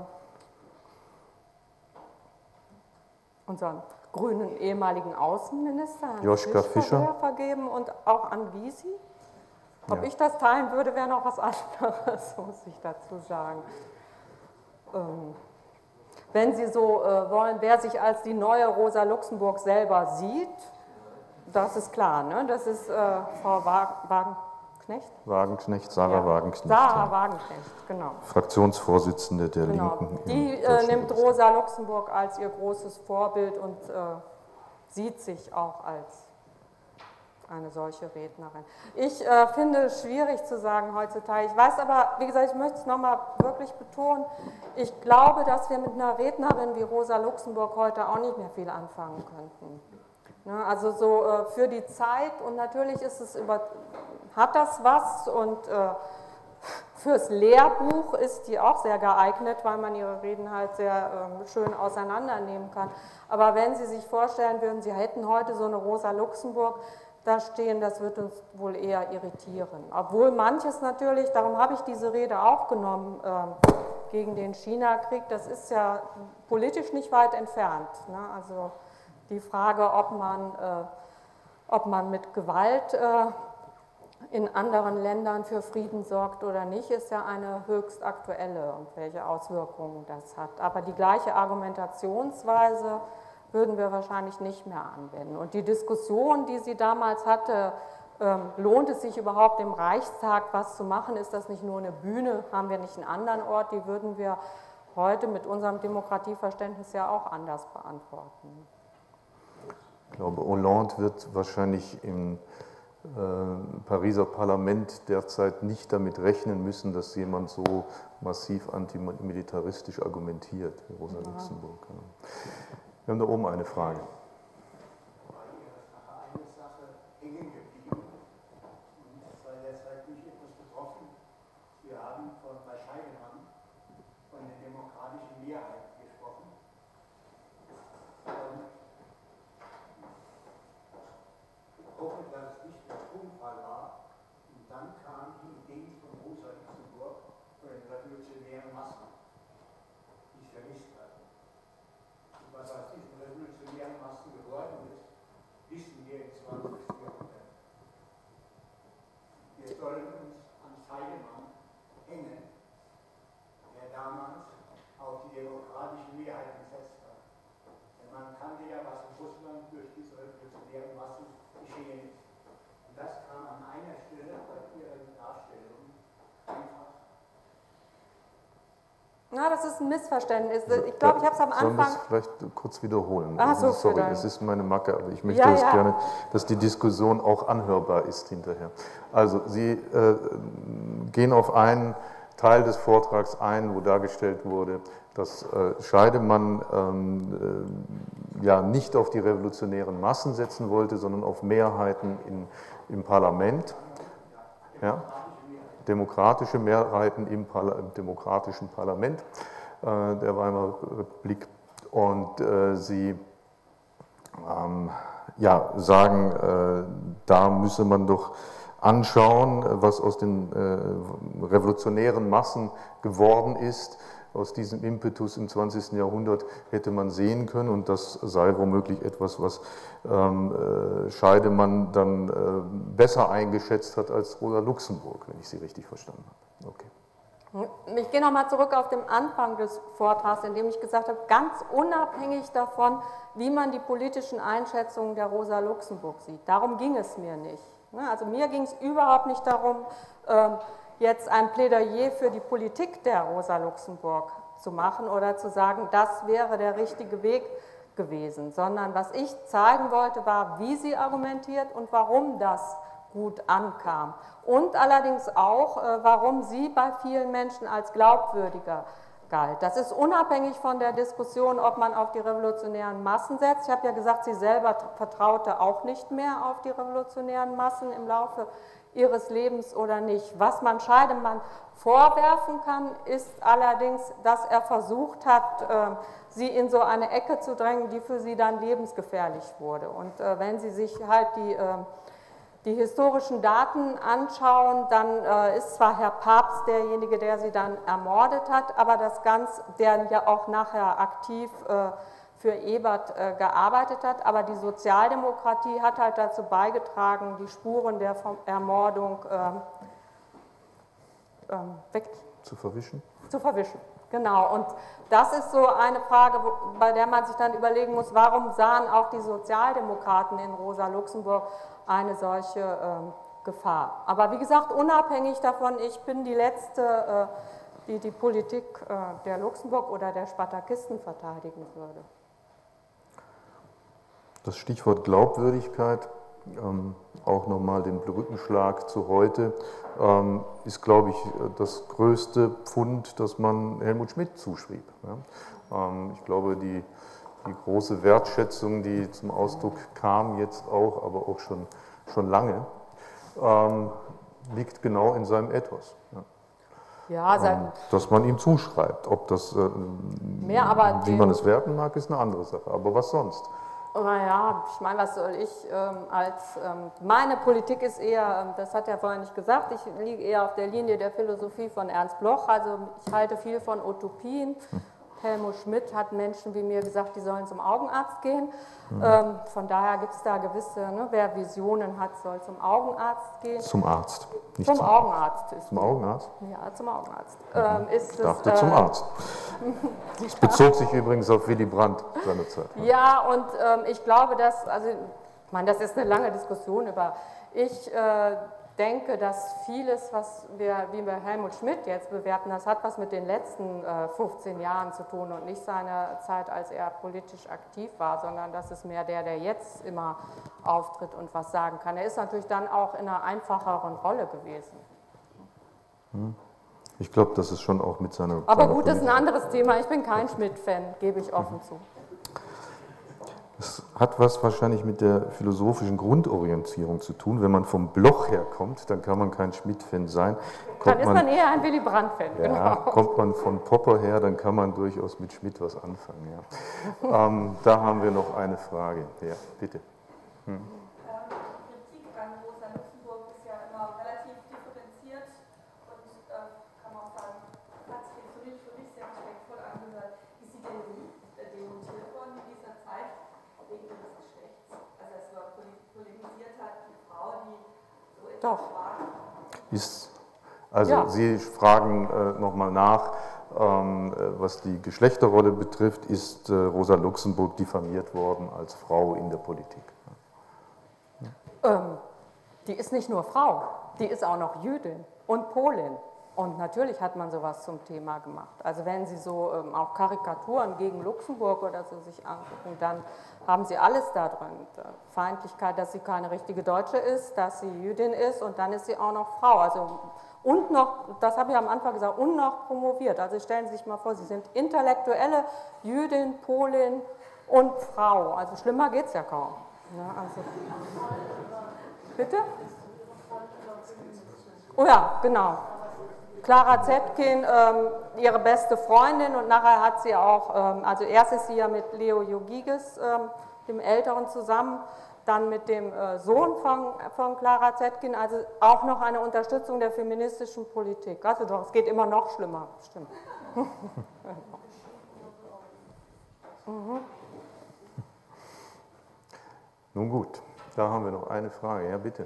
unseren grünen ehemaligen Außenminister, Herrn Joschka Fischer, vergeben und auch an Gysi. Ob ja. ich das teilen würde, wäre noch was anderes, muss ich dazu sagen. Ähm, Wenn Sie so äh, wollen, wer sich als die neue Rosa Luxemburg selber sieht, das ist klar, ne? Das ist äh, Frau Wagenknecht. Wagenknecht, Sarah ja. Wagenknecht. Sarah ja. Wagenknecht, genau. Fraktionsvorsitzende der genau. Linken. Die äh, nimmt Rosa Luxemburg als ihr großes Vorbild und äh, sieht sich auch als eine solche Rednerin. Ich äh, finde es schwierig zu sagen heutzutage. Ich weiß aber, wie gesagt, ich möchte es nochmal wirklich betonen, ich glaube, dass wir mit einer Rednerin wie Rosa Luxemburg heute auch nicht mehr viel anfangen könnten. Ne, also so äh, für die Zeit, und natürlich ist es über, hat das was, und äh, fürs Lehrbuch ist die auch sehr geeignet, weil man ihre Reden halt sehr ähm, schön auseinandernehmen kann. Aber wenn Sie sich vorstellen würden, Sie hätten heute so eine Rosa Luxemburg da stehen, das wird uns wohl eher irritieren. Obwohl manches natürlich, darum habe ich diese Rede auch genommen, ähm, gegen den China-Krieg, das ist ja politisch nicht weit entfernt. Ne? Also die Frage, ob man, äh, ob man mit Gewalt äh, in anderen Ländern für Frieden sorgt oder nicht, ist ja eine höchst aktuelle, und welche Auswirkungen das hat. Aber die gleiche Argumentationsweise würden wir wahrscheinlich nicht mehr anwenden. Und die Diskussion, die sie damals hatte, ähm, lohnt es sich überhaupt im Reichstag was zu machen? Ist das nicht nur eine Bühne? Haben wir nicht einen anderen Ort? Die würden wir heute mit unserem Demokratieverständnis ja auch anders beantworten. Ich glaube, Hollande wird wahrscheinlich im äh, Pariser Parlament derzeit nicht damit rechnen müssen, dass jemand so massiv antimilitaristisch argumentiert, wie Rosa ja. Luxemburg. Ja. Wir haben da oben eine Frage. Eine Sache hängen geblieben, und das war derzeit mich etwas betroffen. Wir haben von, bei Scheidemann von der demokratischen Mehrheit gesprochen. Und ich hoffe, dass es nicht der Tonfall war. Und dann kamen die Ideen von Rosa Luxemburg von den revolutionären Massen, die es vermisst hatten. Was aus diesen revolutionären Massen geworden ist, wissen wir im zwanzigsten Jahrhundert. Wir sollen uns an Scheidemann hängen, der damals auf die demokratische Mehrheit gesetzt hat. Denn man kannte ja, was in Russland durch diese revolutionären Massen geschehen ist. Und das kam an einer Stelle bei Ihren Darstellungen einfach. Na, das ist ein Missverständnis. Ich glaube, ich habe es am Anfang... Sollen wir es vielleicht kurz wiederholen? Ach so, sorry, dann. es ist meine Macke, aber ich möchte ja, es ja. gerne, dass die Diskussion auch anhörbar ist hinterher. Also, Sie äh, gehen auf einen Teil des Vortrags ein, wo dargestellt wurde, dass äh, Scheidemann ähm, äh, ja nicht auf die revolutionären Massen setzen wollte, sondern auf Mehrheiten in, im Parlament. Ja? Demokratische Mehrheiten im, Parla im demokratischen Parlament äh, der Weimarer Republik, und äh, sie ähm, ja, sagen, äh, da müsse man doch anschauen, was aus den äh, revolutionären Massen geworden ist. Aus diesem Impetus im zwanzigsten Jahrhundert hätte man sehen können, und das sei womöglich etwas, was ähm, Scheidemann dann äh, besser eingeschätzt hat als Rosa Luxemburg, wenn ich Sie richtig verstanden habe. Okay. Ich gehe nochmal zurück auf den Anfang des Vortrags, in dem ich gesagt habe, ganz unabhängig davon, wie man die politischen Einschätzungen der Rosa Luxemburg sieht. Darum ging es mir nicht. Also mir ging es überhaupt nicht darum, jetzt ein Plädoyer für die Politik der Rosa Luxemburg zu machen oder zu sagen, das wäre der richtige Weg gewesen, sondern was ich zeigen wollte, war, wie sie argumentiert und warum das gut ankam. Und allerdings auch, warum sie bei vielen Menschen als glaubwürdiger galt. Das ist unabhängig von der Diskussion, ob man auf die revolutionären Massen setzt. Ich habe ja gesagt, sie selber vertraute auch nicht mehr auf die revolutionären Massen im Laufe ihres Lebens oder nicht. Was man Scheidemann vorwerfen kann, ist allerdings, dass er versucht hat, sie in so eine Ecke zu drängen, die für sie dann lebensgefährlich wurde. Und wenn Sie sich halt die, die historischen Daten anschauen, dann ist zwar Herr Pabst derjenige, der sie dann ermordet hat, aber das Ganze, der ja auch nachher aktiv für Ebert äh, gearbeitet hat, aber die Sozialdemokratie hat halt dazu beigetragen, die Spuren der Ermordung ähm, ähm, weg zu verwischen. Zu verwischen, genau. Und das ist so eine Frage, wo, bei der man sich dann überlegen muss, warum sahen auch die Sozialdemokraten in Rosa Luxemburg eine solche ähm, Gefahr. Aber wie gesagt, unabhängig davon, ich bin die Letzte, äh, die die Politik äh, der Luxemburg oder der Spartakisten verteidigen würde. Das Stichwort Glaubwürdigkeit, ähm, auch nochmal den Brückenschlag zu heute, ähm, ist, glaube ich, das größte Pfund, das man Helmut Schmidt zuschrieb. Ja? Ähm, ich glaube, die die große Wertschätzung, die zum Ausdruck kam, jetzt auch, aber auch schon, schon lange, ähm, liegt genau in seinem Ethos. Ja. Ja, ähm, dass man ihm zuschreibt. Ob das, äh, mehr, aber wie man es werten mag, ist eine andere Sache. Aber was sonst? Naja, ich meine, was soll ich ähm, als, ähm, meine Politik ist eher, ähm, das hat er vorher nicht gesagt, ich liege eher auf der Linie der Philosophie von Ernst Bloch, also ich halte viel von Utopien. Hm. Helmut Schmidt hat Menschen wie mir gesagt, die sollen zum Augenarzt gehen. Hm. Ähm, von daher gibt es da gewisse, ne, wer Visionen hat, soll zum Augenarzt gehen. Zum Arzt. Nicht zum, zum Augenarzt. Ist zum Augenarzt? Ja, zum Augenarzt. Mhm. Ähm, ist ich dachte es, äh, zum Arzt. Das bezog sich übrigens auf Willy Brandt seinerzeit. Ja, und ähm, ich glaube, dass, also, ich meine, das ist eine lange Diskussion über, ich äh, denke, dass vieles, was wir, wie wir Helmut Schmidt jetzt bewerten, das hat was mit den letzten äh, fünfzehn Jahren zu tun und nicht seiner Zeit, als er politisch aktiv war, sondern das ist mehr der, der jetzt immer auftritt und was sagen kann. Er ist natürlich dann auch in einer einfacheren Rolle gewesen. Hm. Ich glaube, das ist schon auch mit seiner... Aber seiner gut, das ist ein anderes Thema. Ich bin kein Schmidt-Fan, gebe ich offen zu. Es hat was wahrscheinlich mit der philosophischen Grundorientierung zu tun. Wenn man vom Bloch herkommt, dann kann man kein Schmidt-Fan sein. Kommt dann ist man, man eher ein Willy Brandt-Fan. Ja, genau. Kommt man von Popper her, dann kann man durchaus mit Schmidt was anfangen. Ja. ähm, da haben wir noch eine Frage. Ja, bitte. Hm. Doch. Ist, also ja. Sie fragen äh, nochmal nach, ähm, was die Geschlechterrolle betrifft, ist äh, Rosa Luxemburg diffamiert worden als Frau in der Politik? Ähm, die ist nicht nur Frau, die ist auch noch Jüdin und Polin. Und natürlich hat man sowas zum Thema gemacht. Also wenn Sie so ähm, auch Karikaturen gegen Luxemburg oder so sich angucken, dann haben Sie alles da drin. Feindlichkeit, dass sie keine richtige Deutsche ist, dass sie Jüdin ist und dann ist sie auch noch Frau. Also, und noch, das habe ich am Anfang gesagt, und noch promoviert. Also stellen Sie sich mal vor, Sie sind intellektuelle Jüdin, Polin und Frau. Also schlimmer geht es ja kaum. Ja, also. Bitte? Oh ja, genau. Clara Zetkin, ähm, ihre beste Freundin und nachher hat sie auch, ähm, also erst ist sie ja mit Leo Jogiges, ähm, dem Älteren, zusammen, dann mit dem äh, Sohn von, von Clara Zetkin, also auch noch eine Unterstützung der feministischen Politik. Also doch, es geht immer noch schlimmer, stimmt. mhm. Nun gut, da haben wir noch eine Frage, ja bitte.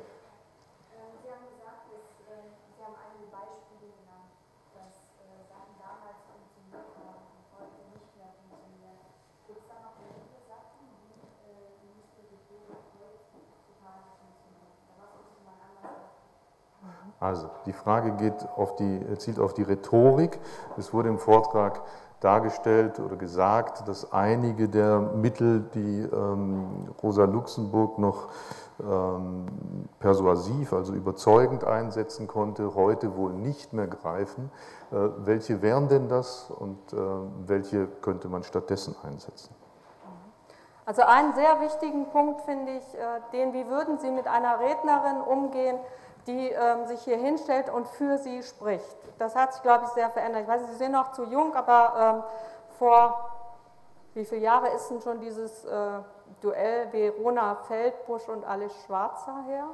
Also, die Frage geht auf die, zielt auf die Rhetorik. Es wurde im Vortrag dargestellt oder gesagt, dass einige der Mittel, die ähm, Rosa Luxemburg noch ähm, persuasiv, also überzeugend einsetzen konnte, heute wohl nicht mehr greifen. Äh, welche wären denn das und äh, welche könnte man stattdessen einsetzen? Also einen sehr wichtigen Punkt finde ich, äh, den, wie würden Sie mit einer Rednerin umgehen, die ähm, sich hier hinstellt und für sie spricht. Das hat sich, glaube ich, sehr verändert. Ich weiß nicht, Sie sind noch zu jung, aber ähm, vor wie viele Jahre ist denn schon dieses äh, Duell Verona Feldbusch und Alice Schwarzer her?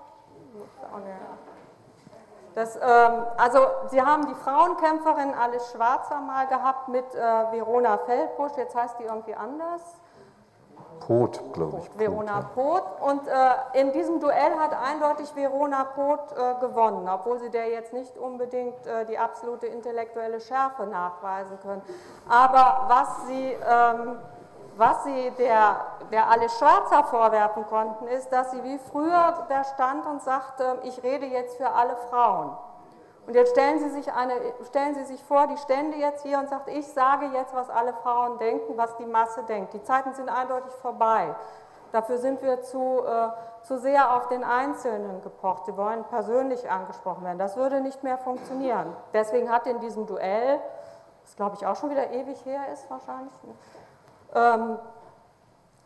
Das, ähm, also Sie haben die Frauenkämpferin Alice Schwarzer mal gehabt mit äh, Verona Feldbusch, jetzt heißt die irgendwie anders. Poth, glaube ich. Verona Poth. Und äh, in diesem Duell hat eindeutig Verona Poth äh, gewonnen, obwohl sie der jetzt nicht unbedingt äh, die absolute intellektuelle Schärfe nachweisen können. Aber was sie, ähm, was sie der, der Alice Schwarzer vorwerfen konnten, ist, dass sie wie früher da stand und sagte, ich rede jetzt für alle Frauen. Und jetzt stellen Sie sich, eine, stellen Sie sich vor, die stände jetzt hier und sagt, ich sage jetzt, was alle Frauen denken, was die Masse denkt. Die Zeiten sind eindeutig vorbei. Dafür sind wir zu, äh, zu sehr auf den Einzelnen gepocht. Sie wollen persönlich angesprochen werden. Das würde nicht mehr funktionieren. Deswegen hat in diesem Duell, das glaube ich auch schon wieder ewig her ist wahrscheinlich, ähm,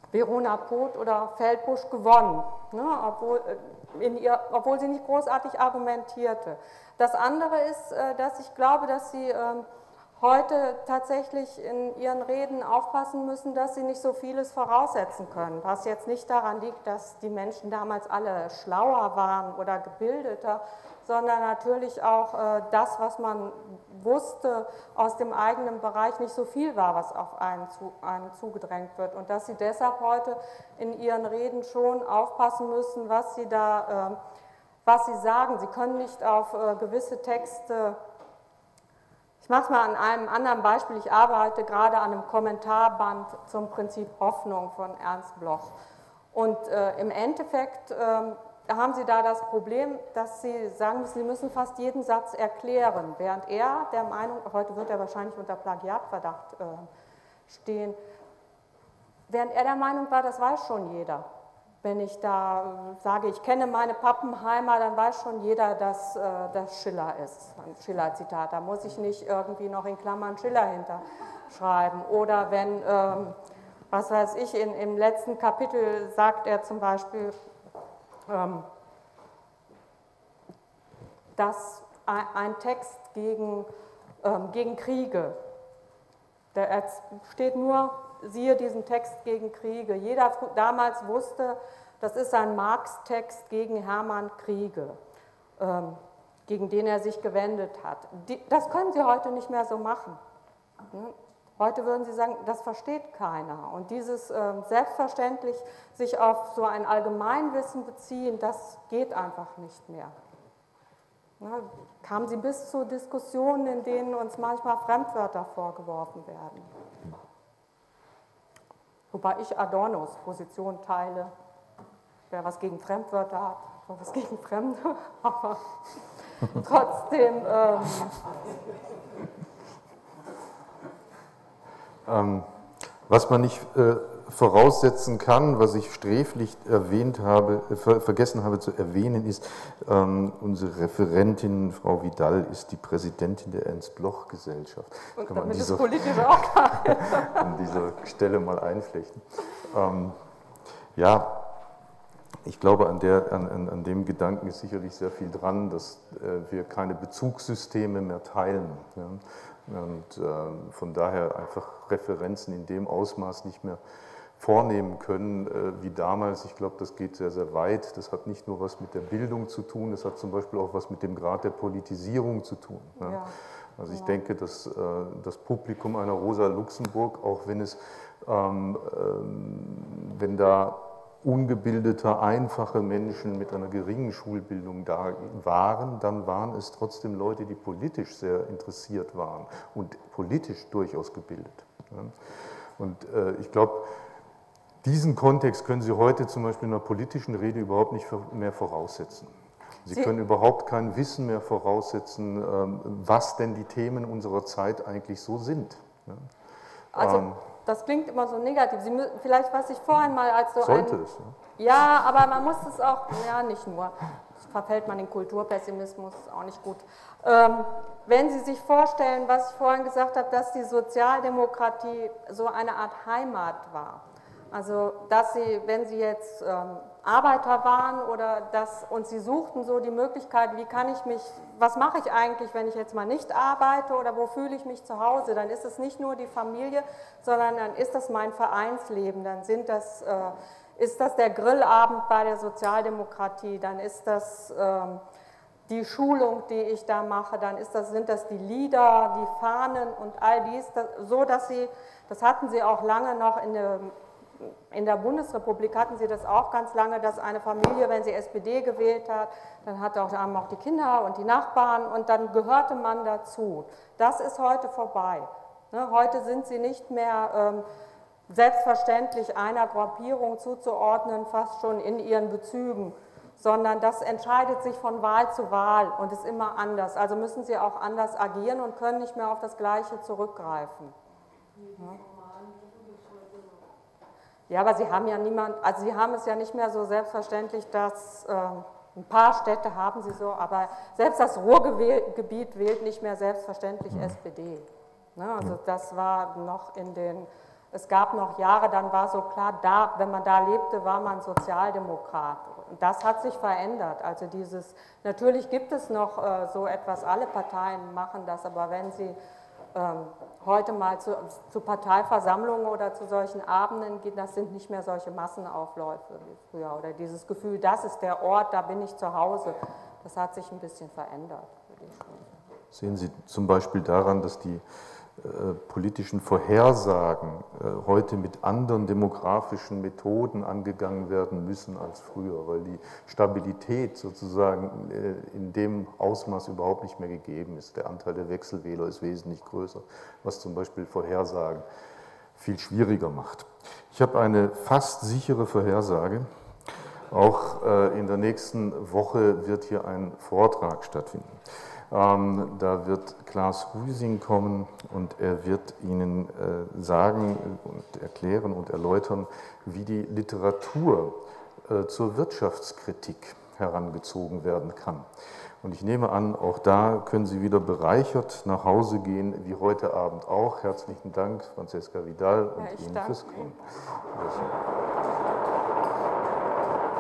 Verona Poth oder Feldbusch gewonnen, ne, obwohl, in ihr, obwohl sie nicht großartig argumentierte. Das andere ist, dass ich glaube, dass sie heute tatsächlich in ihren Reden aufpassen müssen, dass sie nicht so vieles voraussetzen können, was jetzt nicht daran liegt, dass die Menschen damals alle schlauer waren oder gebildeter, sondern natürlich auch äh, das, was man wusste aus dem eigenen Bereich, nicht so viel war, was auf einen, zu, einen zugedrängt wird und dass sie deshalb heute in ihren Reden schon aufpassen müssen, was sie da, äh, was sie sagen. Sie können nicht auf äh, gewisse Texte. Ich mache es mal an einem anderen Beispiel. Ich arbeite gerade an einem Kommentarband zum Prinzip Hoffnung von Ernst Bloch. Und äh, im Endeffekt äh, haben Sie da das Problem, dass Sie sagen müssen, Sie müssen fast jeden Satz erklären, während er der Meinung, heute wird er wahrscheinlich unter Plagiatverdacht äh, stehen, während er der Meinung war, das weiß schon jeder. Wenn ich da sage, ich kenne meine Pappenheimer, dann weiß schon jeder, dass äh, das Schiller ist. Ein Schiller-Zitat. Da muss ich nicht irgendwie noch in Klammern Schiller hinterschreiben. Oder wenn, ähm, was weiß ich, in, im letzten Kapitel sagt er zum Beispiel, ähm, dass ein, ein Text gegen, ähm, gegen Kriege, der steht nur, siehe diesen Text gegen Kriege. Jeder damals wusste, das ist ein Marx-Text gegen Hermann Kriege, ähm, gegen den er sich gewendet hat. Die, das können Sie heute nicht mehr so machen. Heute würden Sie sagen, das versteht keiner. Und dieses ähm, selbstverständlich sich auf so ein Allgemeinwissen beziehen, das geht einfach nicht mehr. Na, kamen Sie bis zu Diskussionen, in denen uns manchmal Fremdwörter vorgeworfen werden. Wobei ich Adornos Position teile. Wer was gegen Fremdwörter hat, hat was gegen Fremde, aber trotzdem. Ähm ähm, was man nicht äh, voraussetzen kann, was ich sträflich erwähnt habe, äh, ver vergessen habe zu erwähnen, ist, ähm, unsere Referentin, Frau Vidal, ist die Präsidentin der Ernst-Bloch-Gesellschaft. Und damit ist politisch auch klar. An dieser Stelle mal einflechten. Ähm, ja, ich glaube, an, der, an, an dem Gedanken ist sicherlich sehr viel dran, dass äh, wir keine Bezugssysteme mehr teilen. Ja? Und äh, von daher einfach Referenzen in dem Ausmaß nicht mehr vornehmen können äh, wie damals. Ich glaube, das geht sehr, sehr weit. Das hat nicht nur was mit der Bildung zu tun, das hat zum Beispiel auch was mit dem Grad der Politisierung zu tun. Ja? Ja. Also ich denke, dass äh, das Publikum einer Rosa Luxemburg, auch wenn es, ähm, ähm, wenn da ungebildete, einfache Menschen mit einer geringen Schulbildung da waren, dann waren es trotzdem Leute, die politisch sehr interessiert waren und politisch durchaus gebildet. Ja? Und äh, ich glaube, diesen Kontext können Sie heute zum Beispiel in einer politischen Rede überhaupt nicht mehr voraussetzen. Sie, Sie können überhaupt kein Wissen mehr voraussetzen, ähm, was denn die Themen unserer Zeit eigentlich so sind. Ja? Also, ähm, das klingt immer so negativ. Sie müssen, vielleicht, was ich vorhin mal als so sollte ein... es. Ne? Ja, aber man muss es auch, ja, nicht nur. Verfällt man in Kulturpessimismus, auch nicht gut. Ähm, wenn Sie sich vorstellen, was ich vorhin gesagt habe, dass die Sozialdemokratie so eine Art Heimat war. Also, dass Sie, wenn Sie jetzt ähm, Arbeiter waren oder das, und Sie suchten so die Möglichkeit, wie kann ich mich, was mache ich eigentlich, wenn ich jetzt mal nicht arbeite oder wo fühle ich mich zu Hause, dann ist es nicht nur die Familie, sondern dann ist das mein Vereinsleben, dann sind das, äh, ist das der Grillabend bei der Sozialdemokratie, dann ist das ähm, die Schulung, die ich da mache, dann ist das, sind das die Lieder, die Fahnen und all dies, das, so dass Sie, das hatten Sie auch lange noch in der In der Bundesrepublik hatten Sie das auch ganz lange, dass eine Familie, wenn sie S P D gewählt hat, dann hat auch, haben auch die Kinder und die Nachbarn und dann gehörte man dazu. Das ist heute vorbei. Ne, heute sind Sie nicht mehr ähm, selbstverständlich einer Gruppierung zuzuordnen, fast schon in ihren Bezügen, sondern das entscheidet sich von Wahl zu Wahl und ist immer anders. Also müssen Sie auch anders agieren und können nicht mehr auf das Gleiche zurückgreifen. Ja. Ja, aber Sie haben ja niemand, also Sie haben es ja nicht mehr so selbstverständlich, dass äh, ein paar Städte haben Sie so, aber selbst das Ruhrgebiet wählt nicht mehr selbstverständlich S P D. Ne, also das war noch in den Es gab noch Jahre, dann war so klar, da, wenn man da lebte, war man Sozialdemokrat. Und das hat sich verändert. Also dieses, natürlich gibt es noch äh, so etwas, alle Parteien machen das, aber wenn sie ähm, heute mal zu, zu Parteiversammlungen oder zu solchen Abenden gehen, das sind nicht mehr solche Massenaufläufe wie früher. Oder dieses Gefühl, das ist der Ort, da bin ich zu Hause, das hat sich ein bisschen verändert, würde ich sagen. Sehen Sie zum Beispiel daran, dass die äh, politischen Vorhersagen äh, heute mit anderen demografischen Methoden angegangen werden müssen als früher, weil die Stabilität sozusagen äh, in dem Ausmaß überhaupt nicht mehr gegeben ist. Der Anteil der Wechselwähler ist wesentlich größer, was zum Beispiel Vorhersagen viel schwieriger macht. Ich habe eine fast sichere Vorhersage. Auch äh, in der nächsten Woche wird hier ein Vortrag stattfinden. Ähm, da wird Klaas Rüsing kommen und er wird Ihnen äh, sagen und erklären und erläutern, wie die Literatur äh, zur Wirtschaftskritik herangezogen werden kann. Und ich nehme an, auch da können Sie wieder bereichert nach Hause gehen, wie heute Abend auch. Herzlichen Dank, Franziska Vidal und Ja, Ihnen fürs Kommen.